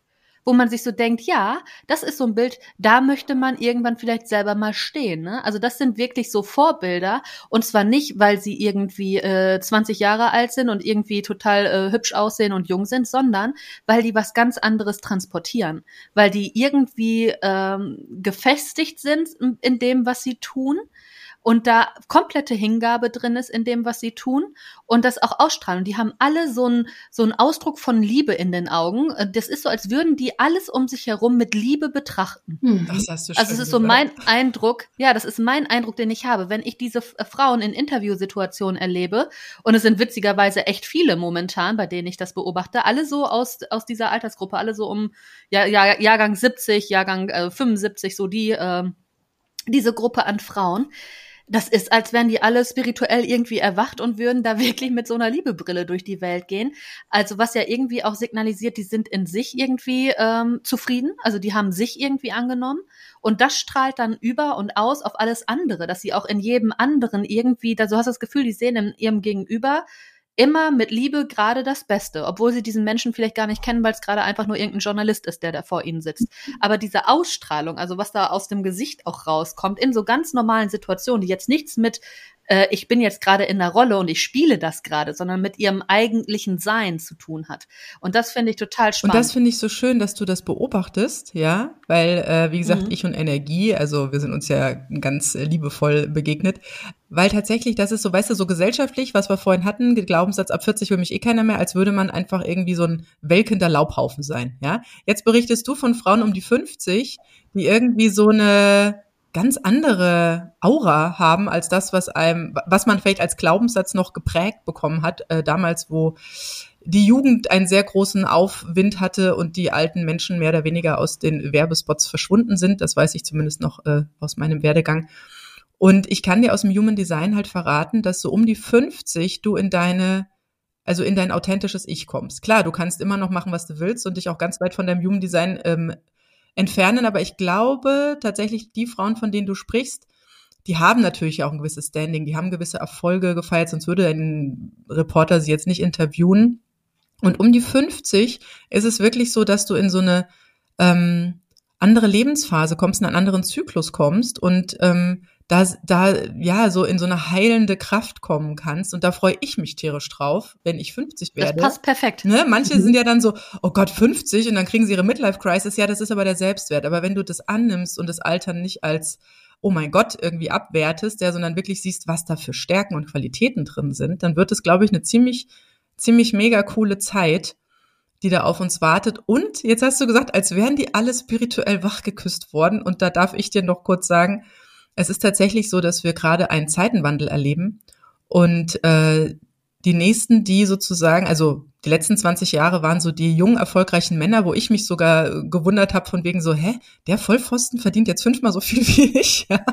wo man sich so denkt, ja, das ist so ein Bild, da möchte man irgendwann vielleicht selber mal stehen. Ne? Also das sind wirklich so Vorbilder und zwar nicht, weil sie irgendwie äh, zwanzig Jahre alt sind und irgendwie total äh, hübsch aussehen und jung sind, sondern weil die was ganz anderes transportieren, weil die irgendwie ähm, gefestigt sind in dem, was sie tun. Und da komplette Hingabe drin ist in dem, was sie tun und das auch ausstrahlen. Und die haben alle so einen so einen Ausdruck von Liebe in den Augen. Das ist so, als würden die alles um sich herum mit Liebe betrachten. Mhm. Das hast du schön also es ist so gesagt. mein Eindruck, ja, das ist mein Eindruck, den ich habe. Wenn ich diese F- Frauen in Interviewsituationen erlebe, und es sind witzigerweise echt viele momentan, bei denen ich das beobachte, alle so aus aus dieser Altersgruppe, alle so um ja, ja, Jahrgang siebzig, Jahrgang äh, fünfundsiebzig, so die äh, diese Gruppe an Frauen. Das ist, als wären die alle spirituell irgendwie erwacht und würden da wirklich mit so einer Liebebrille durch die Welt gehen. Also was ja irgendwie auch signalisiert, die sind in sich irgendwie ähm, zufrieden. Also die haben sich irgendwie angenommen. Und das strahlt dann über und aus auf alles andere, dass sie auch in jedem anderen irgendwie, da so hast du das Gefühl, die sehen in ihrem Gegenüber immer mit Liebe gerade das Beste, obwohl sie diesen Menschen vielleicht gar nicht kennen, weil es gerade einfach nur irgendein Journalist ist, der da vor ihnen sitzt. Aber diese Ausstrahlung, also was da aus dem Gesicht auch rauskommt, in so ganz normalen Situationen, die jetzt nichts mit äh, ich bin jetzt gerade in der Rolle und ich spiele das gerade, sondern mit ihrem eigentlichen Sein zu tun hat. Und das finde ich total spannend. Und das finde ich so schön, dass du das beobachtest, ja, weil, äh, wie gesagt, Mhm. ich und Energie, also wir sind uns ja ganz äh, liebevoll begegnet, weil tatsächlich, das ist so, weißt du, so gesellschaftlich, was wir vorhin hatten, Glaubenssatz, ab vierzig will mich eh keiner mehr, als würde man einfach irgendwie so ein welkender Laubhaufen sein, ja. Jetzt berichtest du von Frauen um die fünfzig, die irgendwie so eine ganz andere Aura haben als das, was einem, was man vielleicht als Glaubenssatz noch geprägt bekommen hat, äh, damals, wo die Jugend einen sehr großen Aufwind hatte und die alten Menschen mehr oder weniger aus den Werbespots verschwunden sind. Das weiß ich zumindest noch äh, aus meinem Werdegang. Und ich kann dir aus dem Human Design halt verraten, dass so um die fünfzig du in deine, also in dein authentisches Ich kommst. Klar, du kannst immer noch machen, was du willst und dich auch ganz weit von deinem Human Design ähm, entfernen, aber ich glaube tatsächlich, die Frauen, von denen du sprichst, die haben natürlich auch ein gewisses Standing, die haben gewisse Erfolge gefeiert, sonst würde ein Reporter sie jetzt nicht interviewen. Und um die fünfzig ist es wirklich so, dass du in so eine ähm, andere Lebensphase kommst, in einen anderen Zyklus kommst und ähm, da, da ja so in so eine heilende Kraft kommen kannst. Und da freue ich mich tierisch drauf, wenn ich fünfzig werde. Das passt perfekt. Ne? Manche mhm. sind ja dann so, oh Gott, fünfzig und dann kriegen sie ihre Midlife-Crisis. Ja, das ist aber der Selbstwert. Aber wenn du das annimmst und das Altern nicht als oh mein Gott irgendwie abwertest, ja, sondern wirklich siehst, was da für Stärken und Qualitäten drin sind, dann wird es, glaube ich, eine ziemlich, ziemlich mega coole Zeit, die da auf uns wartet. Und jetzt hast du gesagt, als wären die alle spirituell wachgeküsst worden. Und da darf ich dir noch kurz sagen, es ist tatsächlich so, dass wir gerade einen Zeitenwandel erleben und äh, die nächsten, die sozusagen, also die letzten zwanzig Jahre waren so die jungen, erfolgreichen Männer, wo ich mich sogar gewundert habe von wegen so, hä, der Vollpfosten verdient jetzt fünfmal so viel wie ich. Ja.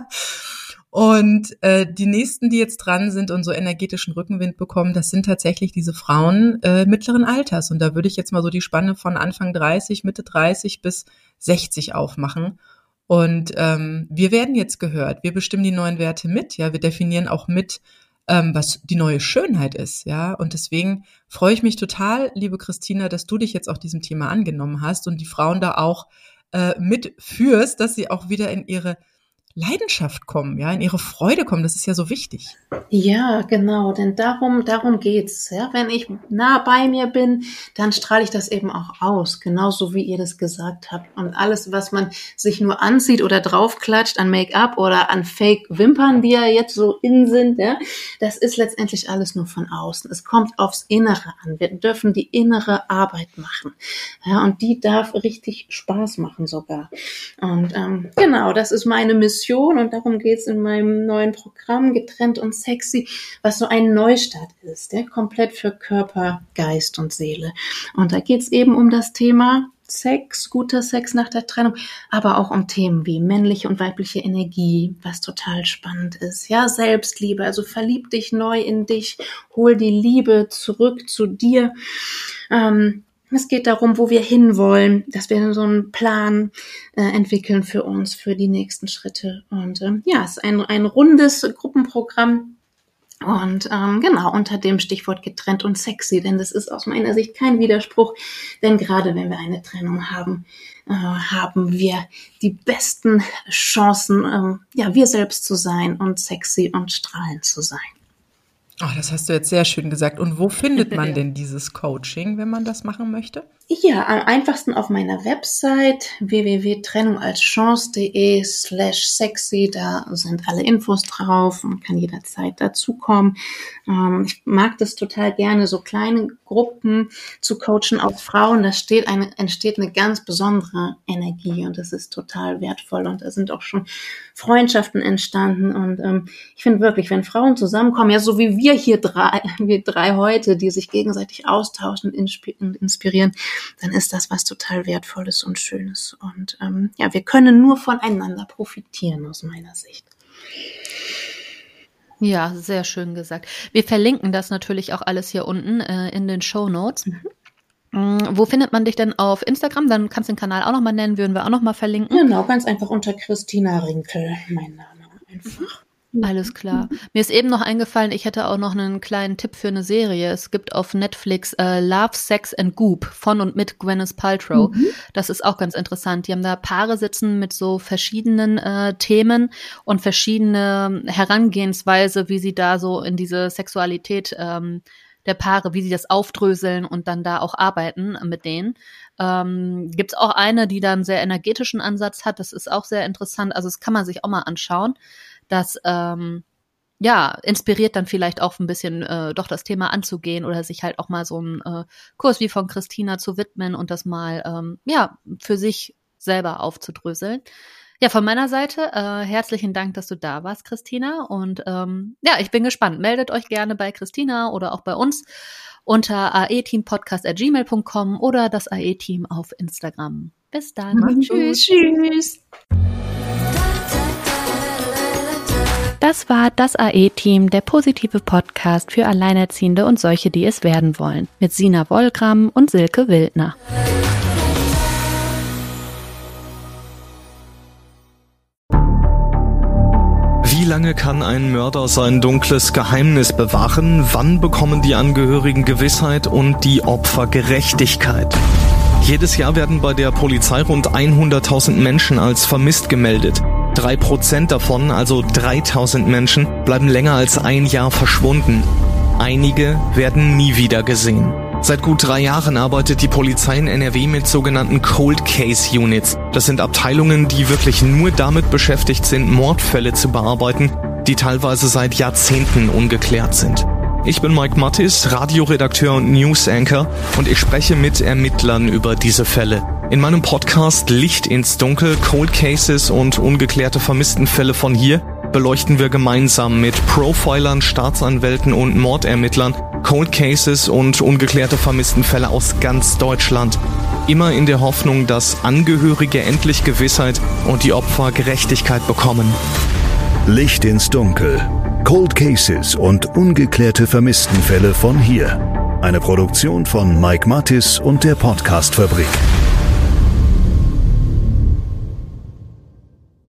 Und äh, die nächsten, die jetzt dran sind und so energetischen Rückenwind bekommen, das sind tatsächlich diese Frauen äh, mittleren Alters. Und da würde ich jetzt mal so die Spanne von Anfang dreißig, Mitte dreißig bis sechzig aufmachen. Und ähm, wir werden jetzt gehört, wir bestimmen die neuen Werte mit, ja, wir definieren auch mit, ähm, was die neue Schönheit ist, ja, und deswegen freue ich mich total, liebe Christina, dass du dich jetzt auch diesem Thema angenommen hast und die Frauen da auch äh, mitführst, dass sie auch wieder in ihre Leidenschaft kommen, ja, in ihre Freude kommen, das ist ja so wichtig. Ja, genau, denn darum, darum geht's, ja. Wenn ich nah bei mir bin, dann strahle ich das eben auch aus, genauso wie ihr das gesagt habt. Und alles, was man sich nur anzieht oder draufklatscht an Make-up oder an Fake-Wimpern, die ja jetzt so in sind, ja, das ist letztendlich alles nur von außen. Es kommt aufs Innere an. Wir dürfen die innere Arbeit machen, ja, und die darf richtig Spaß machen sogar. Und ähm, genau, das ist meine Mission. Und darum geht's in meinem neuen Programm, Getrennt und Sexy, was so ein Neustart ist, ja, komplett für Körper, Geist und Seele. Und da geht's eben um das Thema Sex, guter Sex nach der Trennung, aber auch um Themen wie männliche und weibliche Energie, was total spannend ist. Ja, Selbstliebe, also verlieb dich neu in dich, hol die Liebe zurück zu dir. Ähm, Es geht darum, wo wir hinwollen, dass wir so einen Plan äh, entwickeln für uns, für die nächsten Schritte. Und ähm, ja, es ist ein, ein rundes Gruppenprogramm, Und ähm, genau, unter dem Stichwort getrennt und sexy, denn das ist aus meiner Sicht kein Widerspruch, denn gerade wenn wir eine Trennung haben, äh, haben wir die besten Chancen, ähm, ja, wir selbst zu sein und sexy und strahlend zu sein. Oh, das hast du jetzt sehr schön gesagt. Und wo findet man denn dieses Coaching, wenn man das machen möchte? Ja, am einfachsten auf meiner Website w w w punkt trennungalschance.de slash sexy. Da sind alle Infos drauf und kann jederzeit dazukommen. Ähm, ich mag das total gerne, so kleine Gruppen zu coachen aus Frauen. Da steht eine, entsteht eine ganz besondere Energie und das ist total wertvoll. Und da sind auch schon Freundschaften entstanden. Und ähm, ich finde wirklich, wenn Frauen zusammenkommen, ja so wie wir hier drei, wir drei heute, die sich gegenseitig austauschen und inspirieren, dann ist das was total Wertvolles und Schönes. Und ähm, ja, wir können nur voneinander profitieren aus meiner Sicht. Ja, sehr schön gesagt. Wir verlinken das natürlich auch alles hier unten äh, in den Shownotes. Mhm. Mhm. Wo findet man dich denn auf Instagram? Dann kannst du den Kanal auch nochmal nennen, würden wir auch nochmal verlinken. Genau, ganz einfach unter Christina Rinkel, mein Name einfach. Alles klar. Mir ist eben noch eingefallen, ich hätte auch noch einen kleinen Tipp für eine Serie. Es gibt auf Netflix äh, Love, Sex and Goop von und mit Gwyneth Paltrow. Mhm. Das ist auch ganz interessant. Die haben da Paare sitzen mit so verschiedenen äh, Themen und verschiedene Herangehensweise, wie sie da so in diese Sexualität ähm, der Paare, wie sie das aufdröseln und dann da auch arbeiten mit denen. Ähm, gibt's auch eine, die da einen sehr energetischen Ansatz hat. Das ist auch sehr interessant. Also das kann man sich auch mal anschauen. Das ähm, ja inspiriert dann vielleicht auch ein bisschen äh, doch das Thema anzugehen oder sich halt auch mal so einen äh, Kurs wie von Christina zu widmen und das mal ähm, ja für sich selber aufzudröseln. Ja, von meiner Seite äh, herzlichen Dank, dass du da warst, Christina. Und ähm, ja, ich bin gespannt. Meldet euch gerne bei Christina oder auch bei uns unter aeteampodcast at gmail punkt com oder das A E-Team auf Instagram. Bis dann. Mhm. Tschüss. Tschüss. Das war das A E-Team, der positive Podcast für Alleinerziehende und solche, die es werden wollen, mit Sina Wollgramm und Silke Wildner. Wie lange kann ein Mörder sein dunkles Geheimnis bewahren? Wann bekommen die Angehörigen Gewissheit und die Opfer Gerechtigkeit? Jedes Jahr werden bei der Polizei rund hunderttausend Menschen als vermisst gemeldet. Drei Prozent davon, also dreitausend Menschen, bleiben länger als ein Jahr verschwunden. Einige werden nie wieder gesehen. Seit gut drei Jahren arbeitet die Polizei in N R W mit sogenannten Cold Case Units. Das sind Abteilungen, die wirklich nur damit beschäftigt sind, Mordfälle zu bearbeiten, die teilweise seit Jahrzehnten ungeklärt sind. Ich bin Mike Mattis, Radioredakteur und News Anchor und ich spreche mit Ermittlern über diese Fälle. In meinem Podcast Licht ins Dunkel, Cold Cases und ungeklärte Vermisstenfälle von hier beleuchten wir gemeinsam mit Profilern, Staatsanwälten und Mordermittlern Cold Cases und ungeklärte Vermisstenfälle aus ganz Deutschland. Immer in der Hoffnung, dass Angehörige endlich Gewissheit und die Opfer Gerechtigkeit bekommen. Licht ins Dunkel. Cold Cases und ungeklärte Vermisstenfälle von hier. Eine Produktion von Mike Mattis und der Podcast-Fabrik.